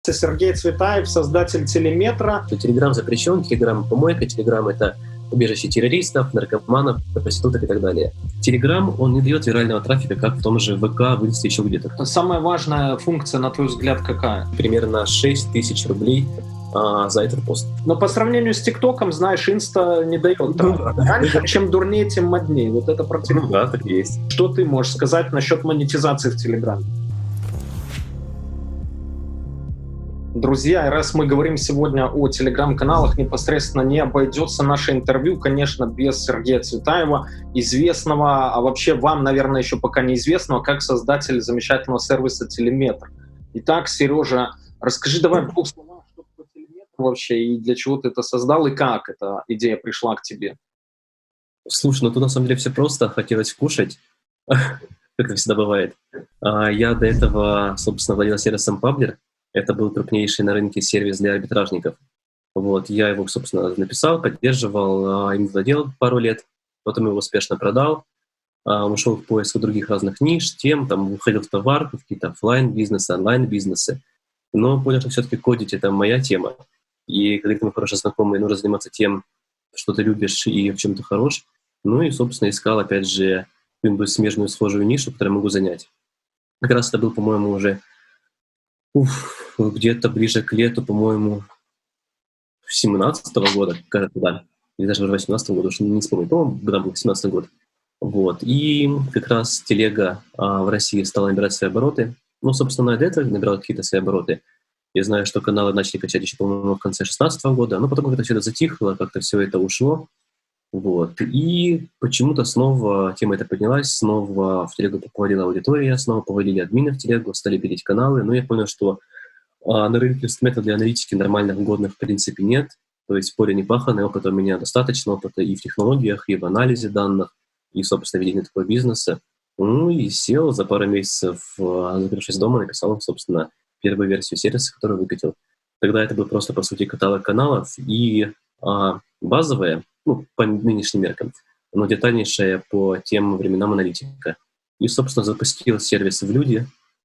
Сергей Цветаев, создатель Телеметра. Телеграм запрещен, Телеграм помойка, Телеграм — это убежище террористов, наркоманов, проституток и так далее. Телеграм, он не дает вирального трафика, как в том же ВК, в Инсте, еще где-то. Самая важная функция, на твой взгляд, какая? Примерно 6 тысяч рублей за этот пост. Но по сравнению с ТикТоком, знаешь, Инста не дает. Раньше, чем дурнее, тем моднее. Вот это про Телеграм. Да, так и есть. Что ты можешь сказать насчет монетизации в Телеграме? Друзья, раз мы говорим сегодня о телеграм-каналах, непосредственно не обойдется наше интервью, конечно, без Сергея Цветаева, известного, а вообще вам, наверное, еще пока неизвестного, как создатель замечательного сервиса Телеметр. Итак, Сережа, расскажи давай в двух словах, что такое Телеметр вообще, и для чего ты это создал, и как эта идея пришла к тебе? Слушай, ну тут на самом деле все просто, хотелось кушать, как это всегда бывает. Я до этого, собственно, владел сервисом Publer. Это был крупнейший на рынке сервис для арбитражников. Вот, я его, собственно, написал, поддерживал, им владел пару лет, потом его успешно продал, ушел в поиск других разных ниш, тем, там, уходил в товар, в какие-то офлайн-бизнесы, онлайн-бизнесы. Но понял, что все-таки кодить — это моя тема. И когда ты мой хороший знакомый, нужно заниматься тем, что ты любишь и в чем ты хорош. Ну и, собственно, искал, опять же, какую-нибудь смежную, схожую нишу, которую могу занять. Как раз это был, по-моему, уже где-то ближе к лету, по-моему, 17-го года, кажется, да, или даже уже 18-го года, уж не вспомню, по-моему, когда был 17-й год. Вот. И как раз телега в России стала набирать свои обороты. Ну, собственно, до этого набирала какие-то свои обороты. Я знаю, что каналы начали качать еще, по-моему, в конце 16-го года, но потом как-то все это затихло, как-то все это ушло. Вот. И почему-то снова тема эта поднялась, снова в телегу повалила аудитория, снова повалили админы в телегу, стали пилить каналы. Но я понял, что на рынке инструментов для аналитики нормальных, годных в принципе нет. То есть поле не паханое, опыта у меня достаточно, опыта и в технологиях, и в анализе данных, и, собственно, ведении такого бизнеса. Ну и сел за пару месяцев, закрывшись дома, написал, собственно, первую версию сервиса, которую выкатил. Тогда это был просто, по сути, каталог каналов и базовая, ну, по нынешним меркам, но детальнейшая по тем временам аналитика. И, собственно, запустил сервис в люди.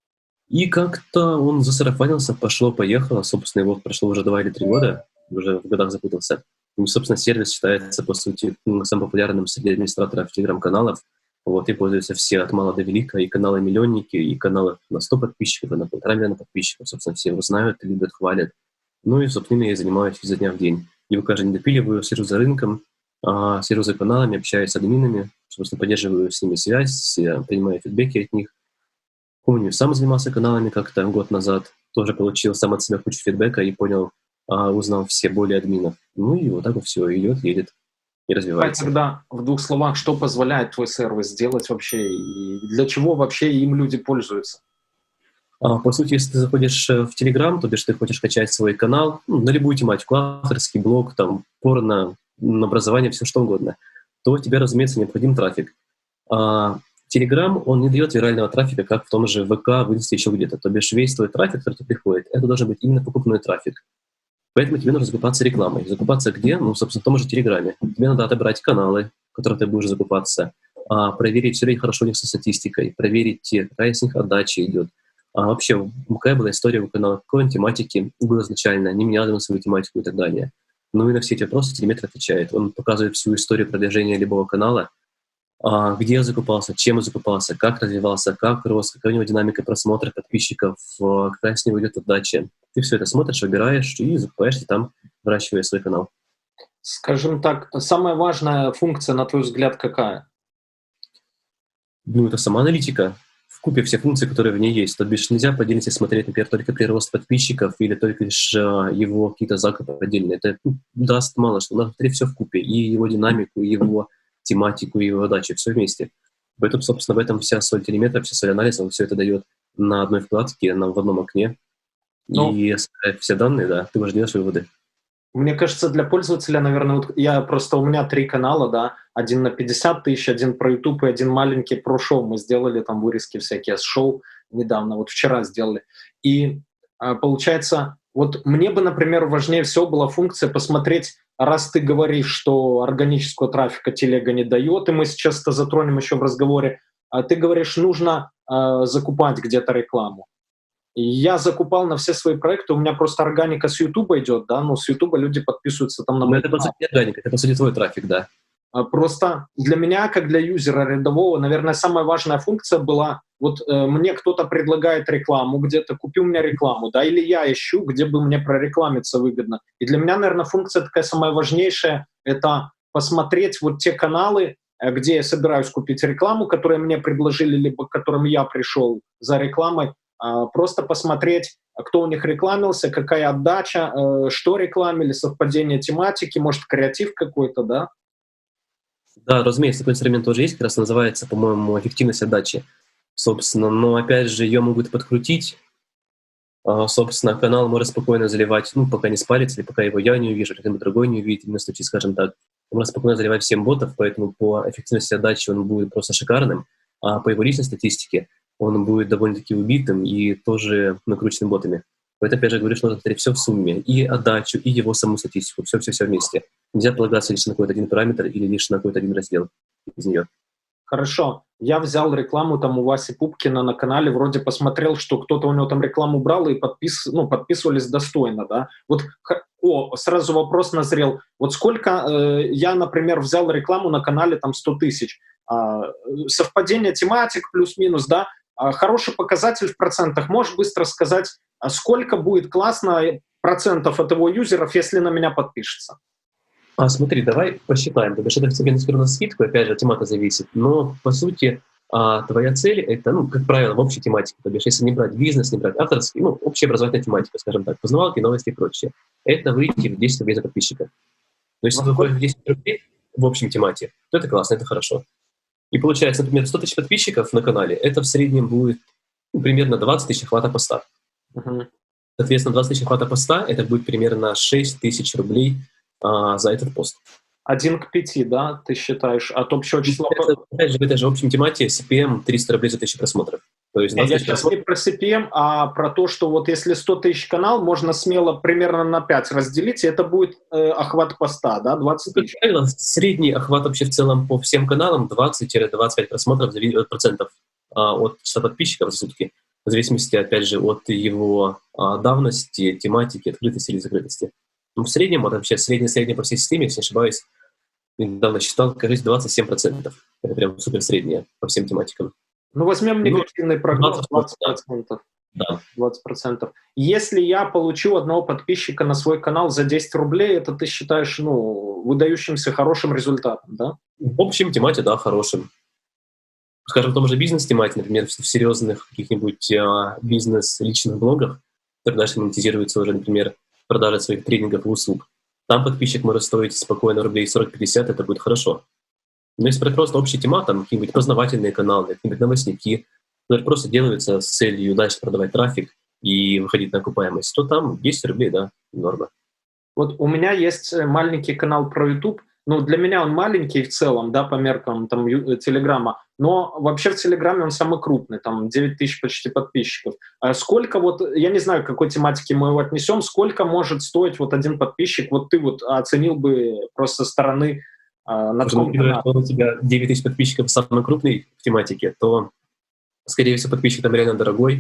И как-то он засарафанился, пошло-поехало. Собственно, его прошло уже 2 или 3 года, уже в годах запутался. И, собственно, сервис считается, по сути, самым популярным среди администраторов телеграм-каналов. Вот, и пользуются все от мала до велика, и каналы-миллионники, и каналы на 100 подписчиков, и на 1,5 миллиона подписчиков. Собственно, все его знают, любят, хвалят. Ну и, собственно, я занимаюсь изо дня в день. Его каждый день допиливаю, слежу за рынком, слежу за каналами, общаюсь с админами, собственно, поддерживаю с ними связь, принимаю фидбэки от них. Помню, сам занимался каналами как-то год назад, тоже получил сам от себя кучу фидбэка и понял, узнал все боли админов. Ну и вот так вот все идет, едет и развивается. Тогда в 2 словах, что позволяет твой сервис сделать вообще, и для чего вообще им люди пользуются? По сути, если ты заходишь в Telegram, то бишь ты хочешь качать свой канал, на любую тематику, авторский блог, там, порно, образование, все что угодно, то тебе, разумеется, необходим трафик. Telegram, он не дает вирального трафика, как в том же ВК, в Инсте, еще где-то. То бишь весь твой трафик, который тебе приходит, это должен быть именно покупной трафик. Поэтому тебе нужно закупаться рекламой. Закупаться где? Ну, собственно, в том же Телеграме. Тебе надо отобрать каналы, в которые ты будешь закупаться, проверить, все ли хорошо у них со статистикой, проверить, какая с них отдача идет. Вообще, какая была история у канала, какой он тематики был изначально, не менял он свою тематику и так далее. Ну и на все эти вопросы Телеметр отвечает. Он показывает всю историю продвижения любого канала, где закупался, чем закупался, как развивался, как рос, какая у него динамика просмотра подписчиков, какая с него идет отдача. Ты все это смотришь, выбираешь и закупаешься там, выращивая свой канал. Скажем так, самая важная функция, на твой взгляд, какая? Ну, это сама аналитика. Вкупе все функции, которые в ней есть. То бишь нельзя по отдельности смотреть, например, только прирост подписчиков или только лишь его какие-то закупы отдельные. Это даст мало что. Надо смотреть все вкупе. И его динамику, и его тематику, и его задачи. Все вместе. Поэтому, собственно, в этом вся соль Телеметра, вся соль анализа. Он все это дает на одной вкладке, в одном окне. И собирает все данные, да, ты уже делаешь выводы. Мне кажется, для пользователя, наверное, вот у меня 3 канала, да, один на 50 тысяч, один про YouTube и один маленький про шоу. Мы сделали там вырезки всякие с шоу недавно, вот вчера сделали. И получается, вот мне бы, например, важнее всего была функция посмотреть, раз ты говоришь, что органического трафика телега не дает, и мы сейчас это затронем еще в разговоре, ты говоришь, нужно закупать где-то рекламу. я закупал на все свои проекты, у меня просто органика с Ютуба идет, да, но с Ютуба люди подписываются там на Но мой это, по канал. сути, не органика, это, по сути, твой трафик, да. Просто для меня, как для юзера рядового, наверное, самая важная функция была, вот мне кто-то предлагает рекламу где-то, купи у меня рекламу, да, или я ищу, где бы мне прорекламиться выгодно. И для меня, наверное, функция такая самая важнейшая — это посмотреть вот те каналы, где я собираюсь купить рекламу, которые мне предложили, либо к которым я пришел за рекламой, просто посмотреть, кто у них рекламился, какая отдача, что рекламили, совпадение тематики, может, креатив какой-то, да. Да, разумеется, такой инструмент тоже есть, как раз называется, по-моему, эффективность отдачи, собственно. Но, опять же, ее могут подкрутить. Собственно, канал может спокойно заливать, ну, пока не спалится, или пока его я не увижу, или кто-нибудь другой не увидит, на случай, скажем так. Он может спокойно заливать всем ботов, поэтому по эффективности отдачи он будет просто шикарным, а по его личной статистике он будет довольно-таки убитым и тоже накрученным ботами. Поэтому, опять же, говорю, что нужно смотреть все в сумме, и отдачу, и его саму статистику, все-все-все вместе. Нельзя полагаться лишь на какой-то один параметр или лишь на какой-то один раздел из нее. Хорошо. Я взял рекламу там у Васи Пупкина на канале, вроде посмотрел, что кто-то у него там рекламу брал и подписывались достойно, да. Вот, сразу вопрос назрел. Вот сколько я, например, взял рекламу на канале там 100 тысяч. Совпадение тематик плюс-минус, да. Хороший показатель в процентах. Можешь быстро сказать, сколько будет классно процентов от его юзеров, если на меня подпишется? Смотри, давай посчитаем, потому что это тебе на скидку, опять же, от темата зависит, но, по сути, твоя цель — это, ну, как правило, в общей тематике, то бишь, если не брать бизнес, не брать авторский, ну, общеобразовательная тематика, скажем так, познавалки, новости и прочее, это выйти в 10 рублей за подписчика. То есть, если ты выходишь в 10 рублей в общем темате, то это классно, это хорошо. И получается, например, 100 тысяч подписчиков на канале, это в среднем будет примерно 20 тысяч охвата поста. Соответственно, 20 тысяч охвата поста — это будет примерно 6 тысяч рублей за этот пост. 1 к 5, да, ты считаешь, от общего числа? Опять же, в этой же общем темате CPM 300 рублей за 1000 просмотров. То есть я сейчас не про CPM, а про то, что вот если 100 тысяч канал, можно смело примерно на 5 разделить, и это будет охват поста, да, 20 тысяч. Как правило, средний охват вообще в целом по всем каналам 20-25 просмотров процентов от числа подписчиков за сутки, в зависимости, опять же, от его давности, тематики, открытости или закрытости. Ну, в среднем, вот вообще средний по всей системе, если не ошибаюсь, недавно считал, кажется, 27%. Это прям супер среднее по всем тематикам. Ну, возьмем негативный прогноз 20%. Да. 20%. Если я получу одного подписчика на свой канал за 10 рублей, это ты считаешь, ну, выдающимся хорошим результатом, да? В общем темате, да, хорошим. Скажем, в том же бизнес-темате, например, в серьезных каких-нибудь бизнес-личных блогах, которые дальше монетизируются уже, например, продажа своих тренингов и услуг. Там подписчик может стоить спокойно рублей 40-50, это будет хорошо. Но если просто общая тема, там какие-нибудь познавательные каналы, какие-нибудь новостники, которые просто делаются с целью дальше продавать трафик и выходить на окупаемость, то там 10 рублей, да, норма. Вот у меня есть маленький канал про YouTube. Ну, для меня он маленький в целом, да, по меркам там Телеграма, но вообще в Телеграме он самый крупный, там 9 тысяч почти подписчиков. А сколько вот, я не знаю, к какой тематике мы его отнесем, сколько может стоить вот один подписчик, вот ты вот оценил бы просто со стороны на таком канале? Если у тебя 9 тысяч подписчиков самый крупный в тематике, то, скорее всего, подписчик там реально дорогой,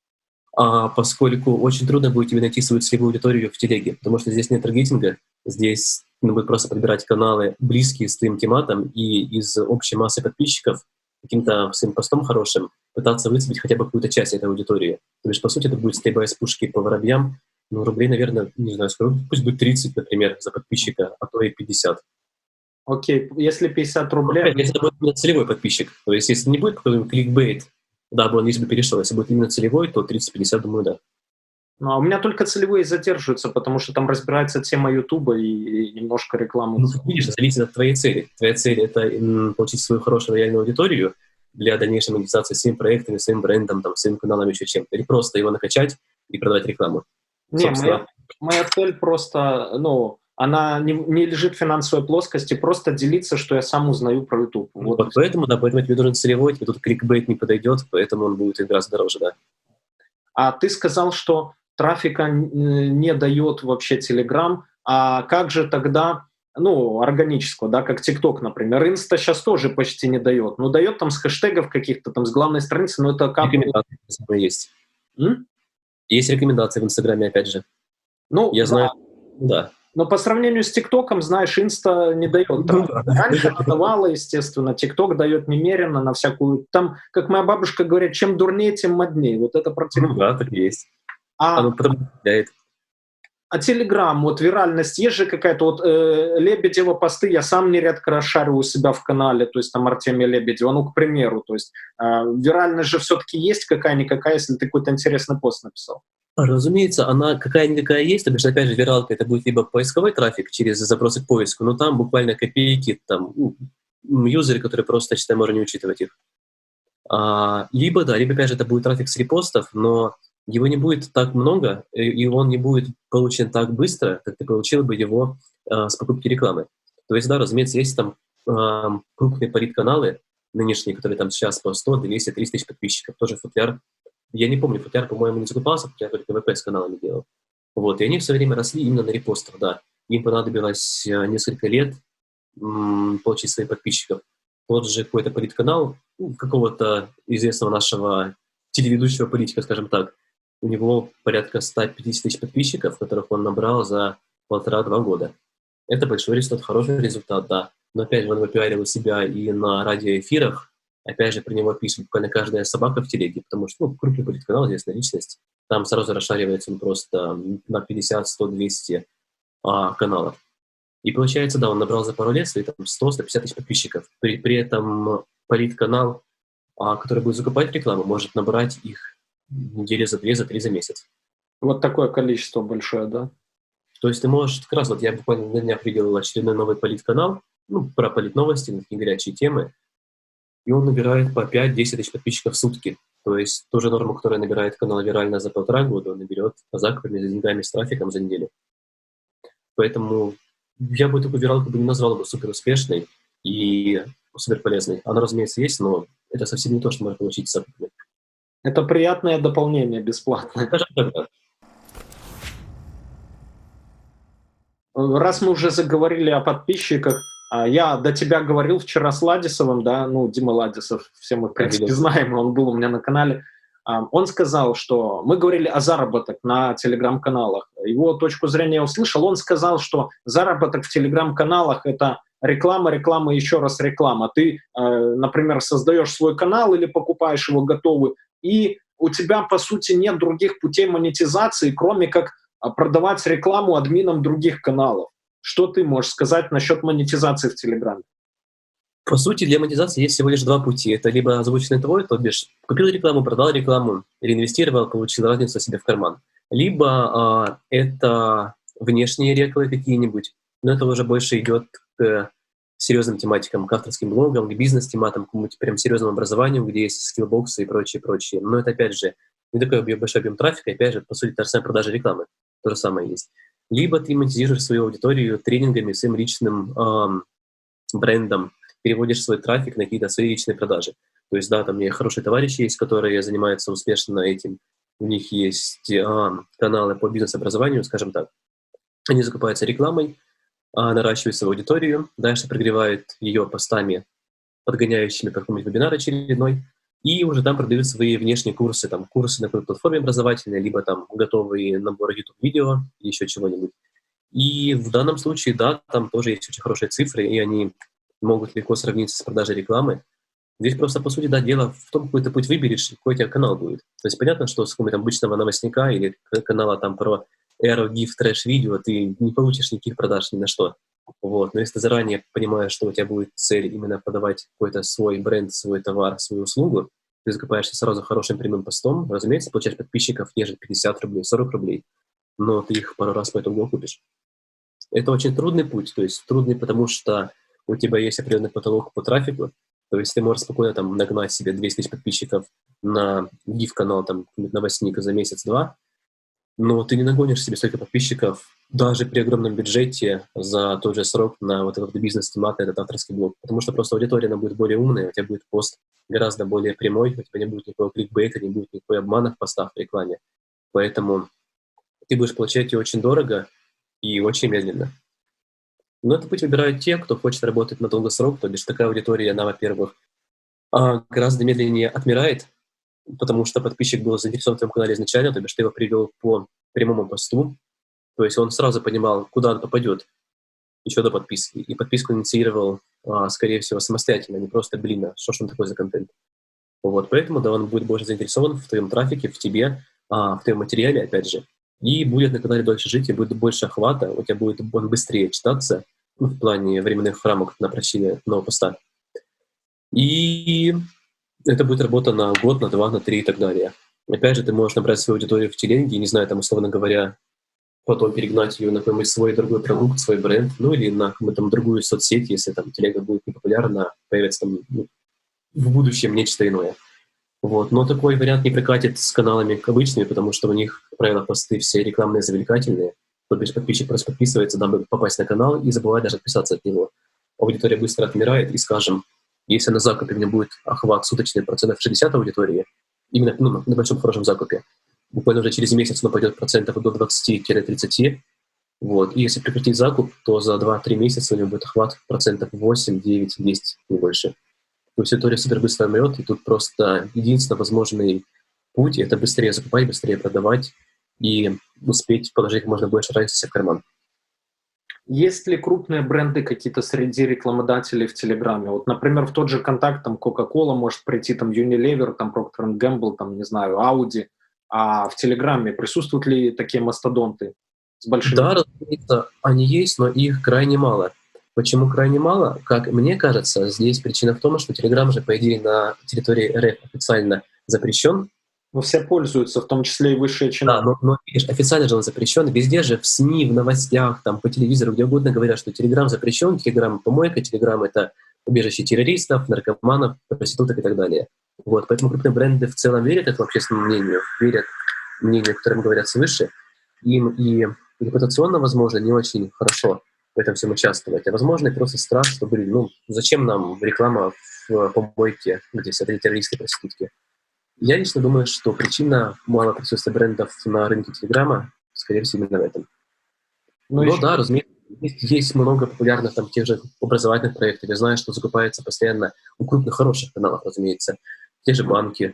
поскольку очень трудно будет тебе найти свою целевую аудиторию в телеге, потому что здесь нет таргетинга, здесь нужно будет просто подбирать каналы, близкие с твоим тематом, и из общей массы подписчиков каким-то своим постом хорошим пытаться выцепить хотя бы какую-то часть этой аудитории. То есть, по сути, это будет стрельба из пушки по воробьям, ну, рублей, наверное, не знаю, сколько, пусть будет 30, например, за подписчика, а то и 50. Окей, если 50 рублей... Если это будет именно целевой подписчик, то есть если не будет какой-нибудь кликбейт, да, бы он если бы перешел, если будет именно целевой, то 30-50, думаю, да. Ну, а у меня только целевые задерживаются, потому что там разбирается тема Ютуба и немножко рекламы. Ну, видишь, зависит от твоей цели. Твоя цель — это получить свою хорошую лояльную аудиторию для дальнейшей монетизации своими проектами, своим брендом, там, своим каналом, еще чем-то. Или просто его накачать и продавать рекламу. Не, моя цель просто, ну, она не лежит в финансовой плоскости, просто делиться, что я сам узнаю про YouTube. Вот поэтому тебе нужен целевой, тебе тут кликбейт не подойдет, поэтому он будет в раз дороже, да. А ты сказал, что трафика не дает вообще Telegram, а как же тогда, ну, органического, да, как TikTok, например. Инста сейчас тоже почти не дает. Ну, дает там с хэштегов каких-то, там, с главной страницы, но это как... Рекомендации есть. Есть рекомендации в Инстаграме, опять же. Ну, Я да. знаю, да. Но по сравнению с ТикТоком, знаешь, Инста не дает. Ну да. Раньше она давала, естественно, ТикТок дает немерено на всякую... Там, как моя бабушка говорит, чем дурнее, тем моднее. Вот это про Ну ТикТок. да, так и есть. А Оно потом влияет. Телеграм, вот виральность, есть же какая-то, вот Лебедева посты, я сам нередко расшариваю у себя в канале, то есть там Артемия Лебедева, ну, к примеру, то есть виральность же все-таки есть какая-никакая, если ты какой-то интересный пост написал. Разумеется, она какая-никакая есть, то бишь, опять же, виралка — это будет либо поисковой трафик через запросы к поиску, но там буквально копейки, там, юзеры, которые просто, считай, можно не учитывать их. Либо, да, либо, опять же, это будет трафик с репостов, но его не будет так много, и он не будет получен так быстро, как ты получил бы его с покупки рекламы. То есть, да, разумеется, есть там крупные политканалы нынешние, которые там сейчас по 100, 200, 300 тысяч подписчиков, тоже Футляр. Я не помню, Футляр, по-моему, не закупался, Футляр только ВП с каналами делал. Вот, и они все время росли именно на репостах, да. Им понадобилось несколько лет получить своих подписчиков. Тот же какой-то политканал, какого-то известного нашего телеведущего политика, скажем так, у него порядка 150 тысяч подписчиков, которых он набрал за 1,5-2 года. Это большой результат, хороший результат, да. Но опять же, он выпиарил себя и на радиоэфирах. Опять же, про него пишет буквально каждая собака в телеге, потому что крупный политканал, известная личность. Там сразу расшаривается он просто на 50, 100, 200 каналов. И получается, да, он набрал за пару лет свои там 100-150 тысяч подписчиков. При этом политканал, который будет закупать рекламу, может набрать их недели за 2, за 3 за месяц. Вот такое количество большое, да? То есть ты можешь, как раз вот я буквально на днях видел очередной новый политканал, про политновости, на такие горячие темы, и он набирает по 5-10 тысяч подписчиков в сутки. То есть ту же норму, которая набирает канал вирально за 1,5 года, он наберет закупами, за деньгами, с трафиком за неделю. Поэтому я бы такую виралку не назвал бы супер успешной и супер полезной. Она, разумеется, есть, но это совсем не то, что можно получить с закупами. Это приятное дополнение, бесплатное. Скажем так, да. Раз мы уже заговорили о подписчиках, я до тебя говорил вчера с Ладисовым, да, Дима Ладисов, все мы, в принципе, знаем, он был у меня на канале. Он сказал, что мы говорили о заработке на телеграм-каналах. Его точку зрения я услышал. Он сказал, что заработок в телеграм-каналах — это реклама, реклама, еще раз реклама. Ты, например, создаешь свой канал или покупаешь его готовый, и у тебя, по сути, нет других путей монетизации, кроме как продавать рекламу админам других каналов. Что ты можешь сказать насчет монетизации в Телеграме? По сути, для монетизации есть всего лишь два пути. Это либо озвученный твой, то бишь купил рекламу, продал рекламу, реинвестировал, получил разницу себе в карман. Либо это внешние рекламы какие-нибудь, но это уже больше идет к серьезным тематикам, к авторским блогам, к бизнес-тематам, к какому-то прям серьезному образованию, где есть скиллбоксы и прочее. Но это, опять же, не такой большой объем трафика, опять же, по сути, та же самая продажа рекламы. То же самое есть. Либо ты монетизируешь свою аудиторию тренингами, своим личным брендом, переводишь свой трафик на какие-то свои личные продажи. То есть, да, там у меня хорошие товарищи есть, которые занимаются успешно этим. У них есть каналы по бизнес-образованию, скажем так. Они закупаются рекламой, наращивают свою аудиторию, дальше прогревают ее постами, подгоняющими какой-нибудь вебинар очередной, и уже там продают свои внешние курсы, там курсы на какой-то платформе образовательной, либо там готовые наборы YouTube-видео, еще чего-нибудь. И в данном случае, да, там тоже есть очень хорошие цифры, и они могут легко сравниться с продажей рекламы. Здесь просто, по сути, да, дело в том, какой ты путь выберешь, какой у тебя канал будет. То есть понятно, что с какого-то обычного новостника или канала там про эро, гиф, трэш-видео ты не получишь никаких продаж ни на что. Вот. Но если ты заранее понимаешь, что у тебя будет цель именно подавать какой-то свой бренд, свой товар, свою услугу, ты закупаешься сразу хорошим прямым постом, разумеется, получаешь подписчиков те же 50 рублей, 40 рублей, но ты их пару раз по итогу купишь. Это очень трудный путь, то есть трудный, потому что у тебя есть определенный потолок по трафику, то есть ты можешь спокойно там нагнать себе 200 тысяч подписчиков на GIF-канал, там, новостник за месяц-два, но ты не нагонишь себе столько подписчиков даже при огромном бюджете за тот же срок на вот этот бизнес-темат, на этот авторский блог, потому что просто аудитория, она будет более умная, у тебя будет пост гораздо более прямой, у тебя не будет никакого кликбейта, не будет никакой обмана в постах, в рекламе, поэтому ты будешь получать ее очень дорого и очень медленно. Но этот путь выбирают те, кто хочет работать на долгий срок, то бишь такая аудитория, она, во-первых, гораздо медленнее отмирает, потому что подписчик был заинтересован в твоем канале изначально, то бишь ты его привел по прямому посту, то есть он сразу понимал, куда он попадет еще до подписки, и подписку инициировал, скорее всего, самостоятельно, не просто, а что ж он такой за контент. Вот, поэтому, да, он будет больше заинтересован в твоем трафике, в тебе, в твоем материале, опять же, и будет на канале дольше жить, и будет больше охвата, у тебя будет он быстрее читаться, ну, в плане временных рамок на прочтение нового поста. И это будет работа на год, на 2, на 3 и так далее. Опять же, ты можешь набрать свою аудиторию в телеге, не знаю, там, условно говоря, потом перегнать ее на какой-нибудь свой другой продукт, свой бренд, ну или на какую-то там другую соцсеть, если там телега будет непопулярна, появится там в будущем нечто иное. Вот. Но такой вариант не прокатит с каналами обычными, потому что у них, как правило, посты все рекламные, завлекательные. То бишь подписчик просто подписывается, дабы попасть на канал, и забывает даже отписаться от него. Аудитория быстро отмирает, и, скажем, если на закупе у меня будет охват суточный процентов 60 аудитории, именно на большом хорошем закупе, буквально уже через месяц он пойдет процентов до 20-30. Вот. И если прекратить закуп, то за 2-3 месяца у него будет охват процентов 8, 9, 10, не больше. То есть аудитория супер быстро умрет, и тут просто единственно возможный путь — это быстрее закупать, быстрее продавать и успеть положить как можно больше раньше себе в карман. Есть ли крупные бренды какие-то среди рекламодателей в Телеграме? Вот, например, в тот же контакт там Coca-Cola может прийти, там Unilever, там Procter & Gamble, там, не знаю, Audi. А в Телеграме присутствуют ли такие мастодонты с большими? Да, разумеется, они есть, но их крайне мало. Почему крайне мало? Как мне кажется, здесь причина в том, что Telegram же, по идее, на территории РФ официально запрещен. Но все пользуются, в том числе и высшие чиновники. Да, но видишь, официально же он запрещен. Везде же, в СМИ, в новостях, там, по телевизору, где угодно говорят, что Telegram запрещен, Telegram помойка, Telegram — это убежище террористов, наркоманов, проституток и так далее. Вот, поэтому крупные бренды в целом верят этому общественному мнению, верят мнению, которым говорят свыше. Им и репутационно, возможно, не очень хорошо в этом всем участвовать. А возможно, и просто страх, что, зачем нам реклама в помойке, где сидят террористы и проститутки. Я лично думаю, что причина малого присутствия брендов на рынке Телеграма, скорее всего, именно в этом. Но да, разумеется, есть много популярных там тех же образовательных проектов. Я знаю, что закупается постоянно у крупных, хороших каналов, разумеется. Те же банки,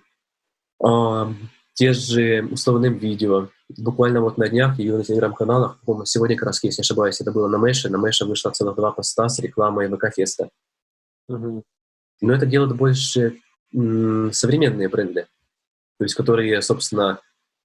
те же условные видео. Буквально вот на днях я видел на телеграм-каналах, по-моему, сегодня, как раз, если не ошибаюсь, это было на Мэше. На Мэше вышло целых 2 поста с рекламой ВК-феста. Но это делают больше современные бренды, то есть которые, собственно,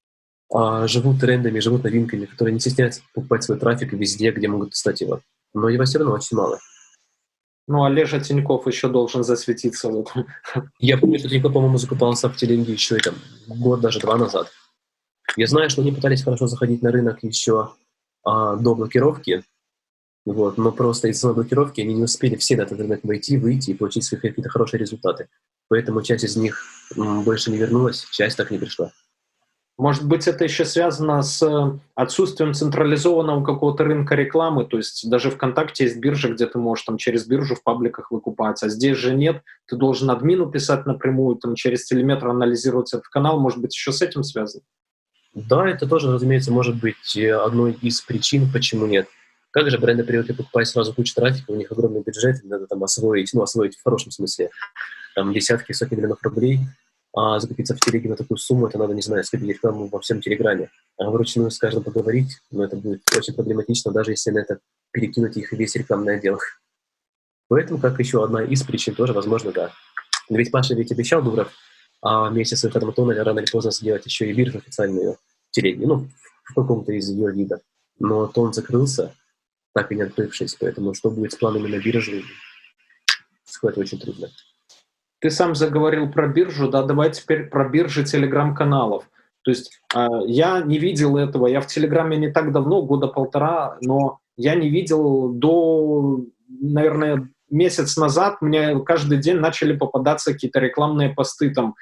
живут трендами, живут новинками, которые не стесняются покупать свой трафик везде, где могут достать его. Но его все равно очень мало. Ну, Олежа Тиньков еще должен засветиться в этом. Я помню, что Тиньков, по-моему, закупался в телеге еще и там год, даже 2 назад. Я знаю, что они пытались хорошо заходить на рынок еще до блокировки, вот, но просто из-за блокировки они не успели все на этот рынок войти, выйти и получить свои какие-то хорошие результаты. Поэтому часть из них больше не вернулась, часть так не пришла. Может быть, это еще связано с отсутствием централизованного какого-то рынка рекламы, то есть даже ВКонтакте есть биржа, где ты можешь там через биржу в пабликах выкупать, а здесь же нет, ты должен админу писать напрямую, там через телеметр анализировать этот канал, может быть, еще с этим связано? Да, это тоже, разумеется, может быть одной из причин, почему нет. Как же бренды привыкли покупать сразу кучу трафика, у них огромный бюджет, надо там освоить в хорошем смысле, там десятки, сотни миллионов рублей, а закупиться в телеге на такую сумму, это надо, не знаю, скопить рекламу во всем Телеграме. А вручную с каждым поговорить, но это будет очень проблематично, даже если на это перекинуть их весь рекламный отдел. Поэтому, как еще одна из причин, тоже, возможно, да. Ведь Паша обещал, Дуров, вместе с Федором Тоннелем рано или поздно сделать еще и биржу официальную в телеге, в каком-то из ее видов. Но Тон закрылся, так и не открывшись, поэтому что будет с планами на бирже, сказать очень трудно. Ты сам заговорил про биржу, да, давай теперь про биржи телеграм-каналов. То есть я не видел этого, я в Телеграме не так давно, 1.5 года, но я не видел до, наверное, месяц назад, мне каждый день начали попадаться какие-то рекламные посты там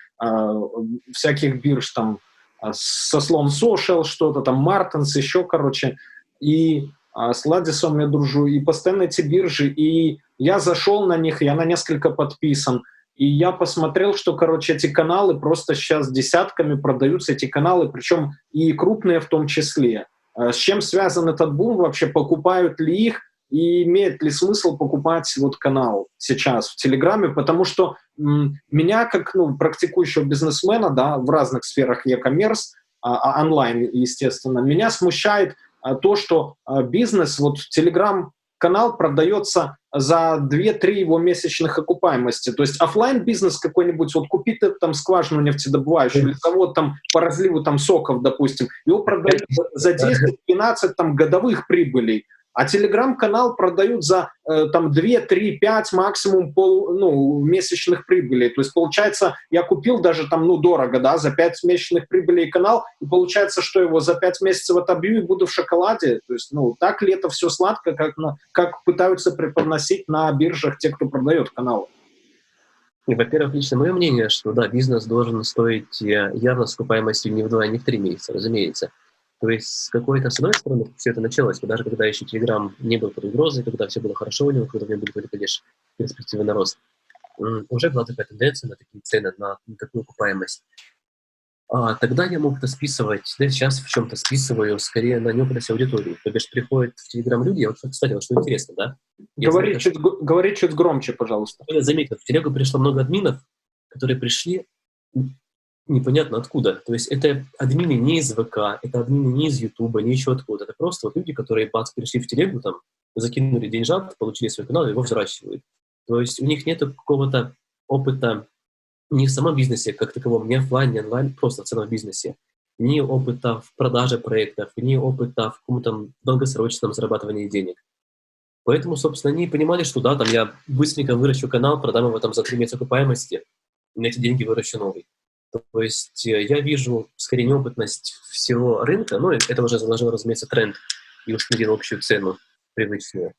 всяких бирж, там со словом social что-то, там Мартенс, еще, короче, и с Ладисом я дружу, и постоянно эти биржи, и я зашел на них, я на несколько подписан, и я посмотрел, что, короче, эти каналы просто сейчас десятками продаются, эти каналы, причем и крупные в том числе. С чем связан этот бум вообще? Покупают ли их? и имеет ли смысл покупать вот канал сейчас в Телеграме, потому что меня, как практикующего бизнесмена, да, в разных сферах e-commerce, онлайн, естественно, меня смущает то, что бизнес, вот Telegram-канал продается за 2-3 его месячных окупаемости. То есть офлайн бизнес какой-нибудь, вот купить там скважину нефтедобывающую или завод там по разливу там соков, допустим, его продают за 10-12 там годовых прибылей. А Telegram-канал продают за там 2, 3, 5, максимум месячных прибылей. То есть, получается, я купил даже там, дорого, да, за 5 месячных прибылей канал, и получается, что его за 5 месяцев отобью и буду в шоколаде. То есть, так ли это все сладко, как пытаются преподносить на биржах те, кто продает каналы? И, во-первых, лично мое мнение, что да, бизнес должен стоить явно с окупаемостью не в 2, не в 3 месяца, разумеется. То есть с какой-то, с одной стороны, все это началось, даже когда еще Telegram не был под угрозой, когда все было хорошо у него, когда у него были, конечно, перспективы на рост. Уже была такая тенденция на такие цены, на такую окупаемость. Тогда я мог это списывать, да, сейчас в чем-то списываю, скорее на неопытность аудитории. То бишь приходят в Telegram люди, вот, кстати, вот что интересно, да? Говори чуть громче, пожалуйста. Я заметил, в Телегу пришло много админов, которые пришли непонятно откуда. То есть это админы не из ВК, это админы не из Ютуба, не еще откуда. Это просто вот люди, которые пришли в Телегу, там, закинули деньжат, получили свой канал и его взращивают. То есть у них нет какого-то опыта ни в самом бизнесе как таковом, ни офлайн, ни онлайн, просто в целом бизнесе. Ни опыта в продаже проектов, ни опыта в каком-то долгосрочном зарабатывании денег. Поэтому, собственно, они понимали, что да, там я быстренько выращу канал, продам его там за 3 месяца окупаемости, и на эти деньги выращу новый. То есть я вижу скорее неопытность всего рынка, но это уже заложило, разумеется, тренд и установил общую цену привычную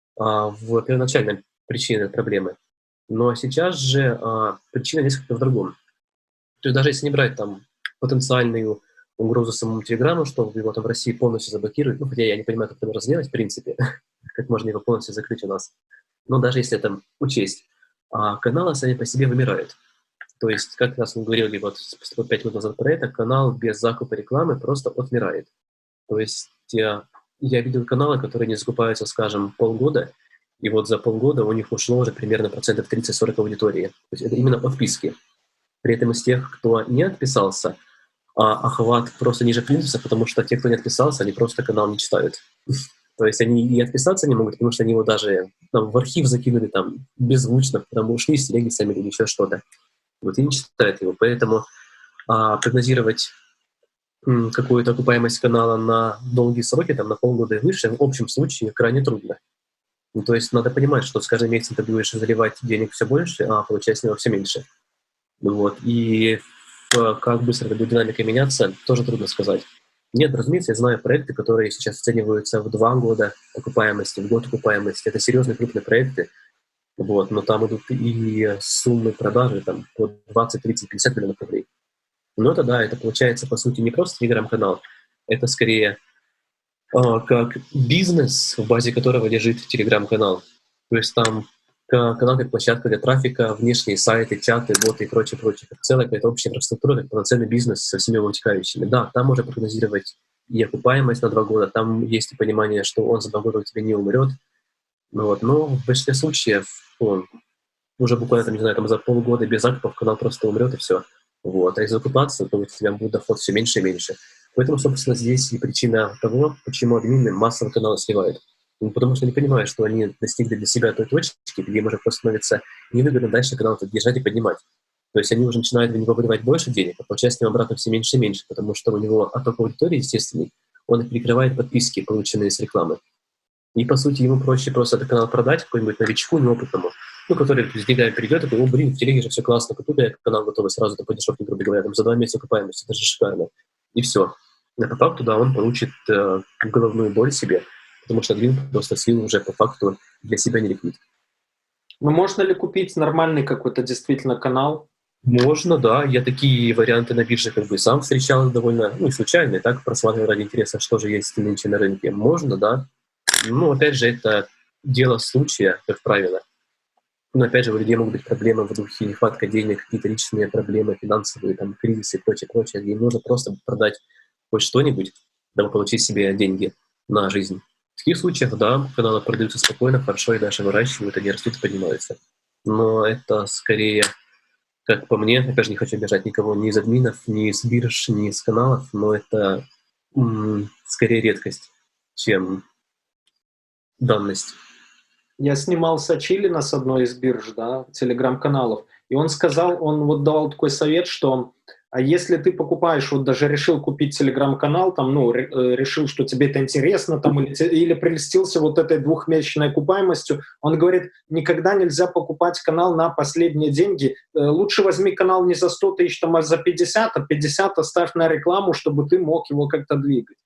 в первоначальной причине проблемы. Но сейчас же причина несколько в другом. То есть даже если не брать там потенциальную угрозу самому Телеграму, что его там в России полностью заблокируют, хотя я не понимаю, как это можно сделать в принципе, как можно его полностью закрыть у нас. Но даже если это учесть, каналы сами по себе вымирают. То есть, как раз мы говорили вот 5 минут назад про это, канал без закупа рекламы просто отмирает. То есть я видел каналы, которые не закупаются, скажем, полгода, и вот за полгода у них ушло уже примерно 30-40% аудитории. То есть это именно подписки. При этом из тех, кто не отписался, охват просто ниже плинтуса, потому что те, кто не отписался, они просто канал не читают. То есть они и отписаться не могут, потому что они его даже в архив закинули там беззвучно, потому ушли из телеги сами или еще что-то. Вот и не читают его. Поэтому прогнозировать какую-то окупаемость канала на долгие сроки, там, на полгода и выше, в общем случае крайне трудно. То есть надо понимать, что с каждым месяцем ты будешь заливать денег все больше, а получать с него все меньше. Вот. И как быстро эта будет динамика меняться, тоже трудно сказать. Нет, разумеется, я знаю проекты, которые сейчас оцениваются в 2 года окупаемости, в год окупаемости. Это серьезные крупные проекты. Вот, но там идут и суммы продажи там, по 20, 30, 50 миллионов рублей. Но это да, это получается, по сути, не просто Telegram-канал, это скорее как бизнес, в базе которого лежит Telegram-канал. То есть там канал как площадка для трафика, внешние сайты, чаты, боты и прочее. Как целая какая-то общая инфраструктура, как полноценный бизнес со всеми вытекающими. Да, там можно прогнозировать и окупаемость на 2 года, там есть и понимание, что он за 2 года у тебя не умрет. Вот, но в большинстве случаев уже буквально, там, не знаю, там за полгода без закупов канал просто умрет и все. Вот. А если закупаться, то у тебя будет доход все меньше и меньше. Поэтому, собственно, здесь и причина того, почему админы массово каналы сливают. Потому что они понимают, что они достигли для себя той точки, где им уже просто становится невыгодно дальше канал держать и поднимать. То есть они уже начинают в него выливать больше денег, а получать с него обратно все меньше и меньше, потому что у него отток аудитории естественный, он перекрывает подписки, полученные с рекламы. И, по сути, ему проще просто этот канал продать какому-нибудь новичку неопытному, который с деньгами придет и такой: в телеге же все классно, купил я канал готовый сразу по дешевке, грубо говоря, там, за 2 месяца окупаемости, это же шикарно. И все. А по факту, да, он получит головную боль себе, потому что админ просто слил уже по факту для себя не ликвид. Но можно ли купить нормальный какой-то действительно канал? Можно, да. Я такие варианты на бирже сам встречал довольно, случайно, так просматривал ради интереса, что же есть нынче на рынке. Можно, да. Опять же, это дело случая, как правило. Но опять же, у людей могут быть проблемы в духе нехватка денег, какие-то личные проблемы, финансовые, там, кризисы и прочее. Им нужно просто продать хоть что-нибудь, дабы получить себе деньги на жизнь. таких случаях, да, каналы продаются спокойно, хорошо и даже выращивают, они растут и поднимаются. Но это скорее, как по мне, опять же, не хочу обижать никого ни из админов, ни из бирж, ни из каналов, но это скорее редкость, чем данность. Я снимал Сачилина с одной из бирж, да, телеграм-каналов, и он сказал, он вот давал такой совет, что а если ты покупаешь, вот даже решил купить телеграм-канал, там, ну, решил, что тебе это интересно, там, или прельстился вот этой двухмесячной окупаемостью, он говорит, никогда нельзя покупать канал на последние деньги, лучше возьми канал не за 100 тысяч, там, а за 50, а 50 оставь на рекламу, чтобы ты мог его как-то двигать.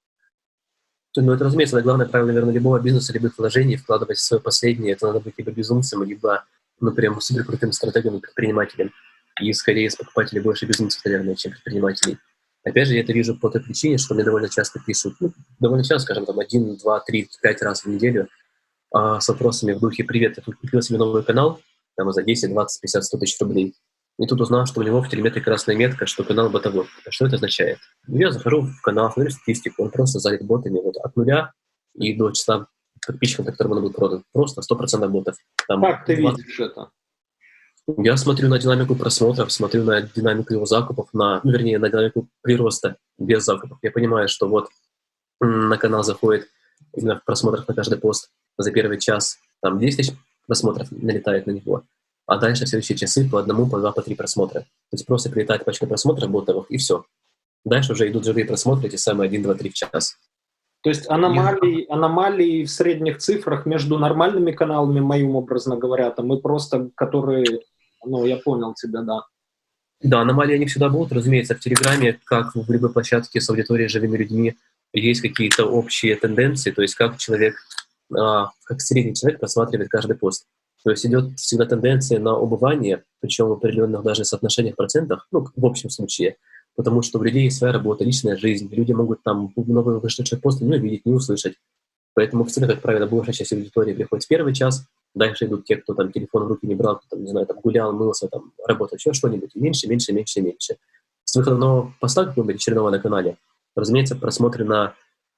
Ну, это, разумеется, это главное правило, наверное, любого бизнеса, любых вложений, вкладывать в свое последнее. Это надо быть либо безумцем, либо, ну, прям суперкрутым стратегом и предпринимателем. И скорее из покупателей больше безумцев, наверное, чем предпринимателей. Опять же, я это вижу по той причине, что мне довольно часто пишут, ну, довольно часто, скажем, там, 1, 2, 3, 5 раз в неделю с вопросами в духе «Привет, я тут купил себе новый канал, там, за 10, 20, 50, 100 тысяч рублей». И тут узнал, что у него в телеметре красная метка, что канал ботовод. А что это означает? Я захожу в канал, смотрю статистику, он просто залит ботами вот от нуля и до числа подписчиков, на котором он был продан. Просто 100% ботов. Там Как ты 20... видишь это? Я смотрю на динамику просмотров, смотрю на динамику его закупов, на динамику прироста без закупов. Я понимаю, что вот на канал заходит именно в просмотрах на каждый пост за первый час, там 10 тысяч просмотров налетает на него, а дальше в следующие часы по 1, по 2, по 3 просмотра. То есть просто прилетает пачка просмотров ботовых, и все. Дальше уже идут живые просмотры, эти самые 1, 2, 3 в час. То есть аномалии в средних цифрах между нормальными каналами, моим образно говоря, там, и просто, которые, ну, я понял тебя, да. Да, аномалии они всегда будут, разумеется, в Телеграме, как в любой площадке с аудиторией, живыми людьми, есть какие-то общие тенденции, то есть как человек, как средний человек просматривает каждый пост. То есть идет всегда тенденция на убывание, причем в определенных даже соотношениях процентах, ну, в общем случае, потому что у людей есть своя работа, личная жизнь, люди могут там много вышедших постов не увидеть, не услышать. Поэтому всегда, как правило, большая часть аудитории приходит в первый час, дальше идут те, кто там телефон в руки не брал, кто, там, не знаю, там гулял, мылся, там, работал, еще что-нибудь, и меньше. С выходом нового поста какого-нибудь очередного на канале, разумеется, просмотры на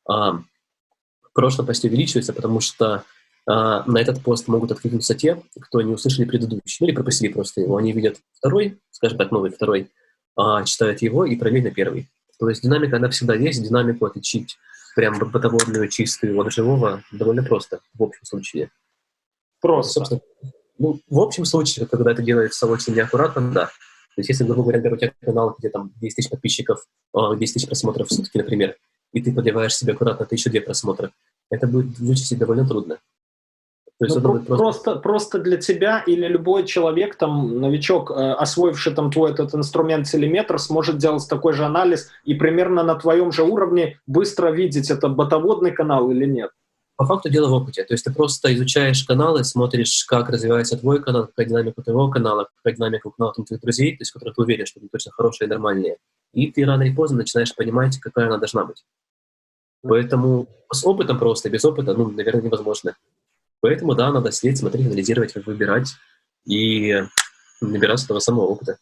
прошлом посте увеличиваются, потому что на этот пост могут откликнуться те, кто не услышали предыдущий, ну или пропустили просто его. Они видят второй, скажем так, новый второй, читают его и параллельно первый. То есть динамика, она всегда есть, динамику отличить прям бытоводную, чистую от живого довольно просто в общем случае. Просто. Ну, в общем случае, когда это делается очень неаккуратно, да. То есть если, грубо говоря, у тебя канал, где там 10 тысяч подписчиков, 10 тысяч просмотров в сутки, например, и ты подливаешь себе аккуратно 1002 просмотра, это будет вычислить довольно трудно. То есть просто для тебя или любой человек, там, новичок, освоивший там твой этот инструмент телеметр, сможет делать такой же анализ и примерно на твоем же уровне быстро видеть, это ботоводный канал или нет. По факту дело в опыте. То есть ты просто изучаешь каналы, смотришь, как развивается твой канал, какая динамика твоего канала, какая динамика у канала твоих друзей, то есть которых ты уверен, что они точно хорошие и нормальные. И ты рано или поздно начинаешь понимать, какая она должна быть. Поэтому с опытом просто, без опыта, ну, наверное, невозможно. Поэтому, да, надо сидеть, смотреть, анализировать, выбирать и набираться того самого опыта.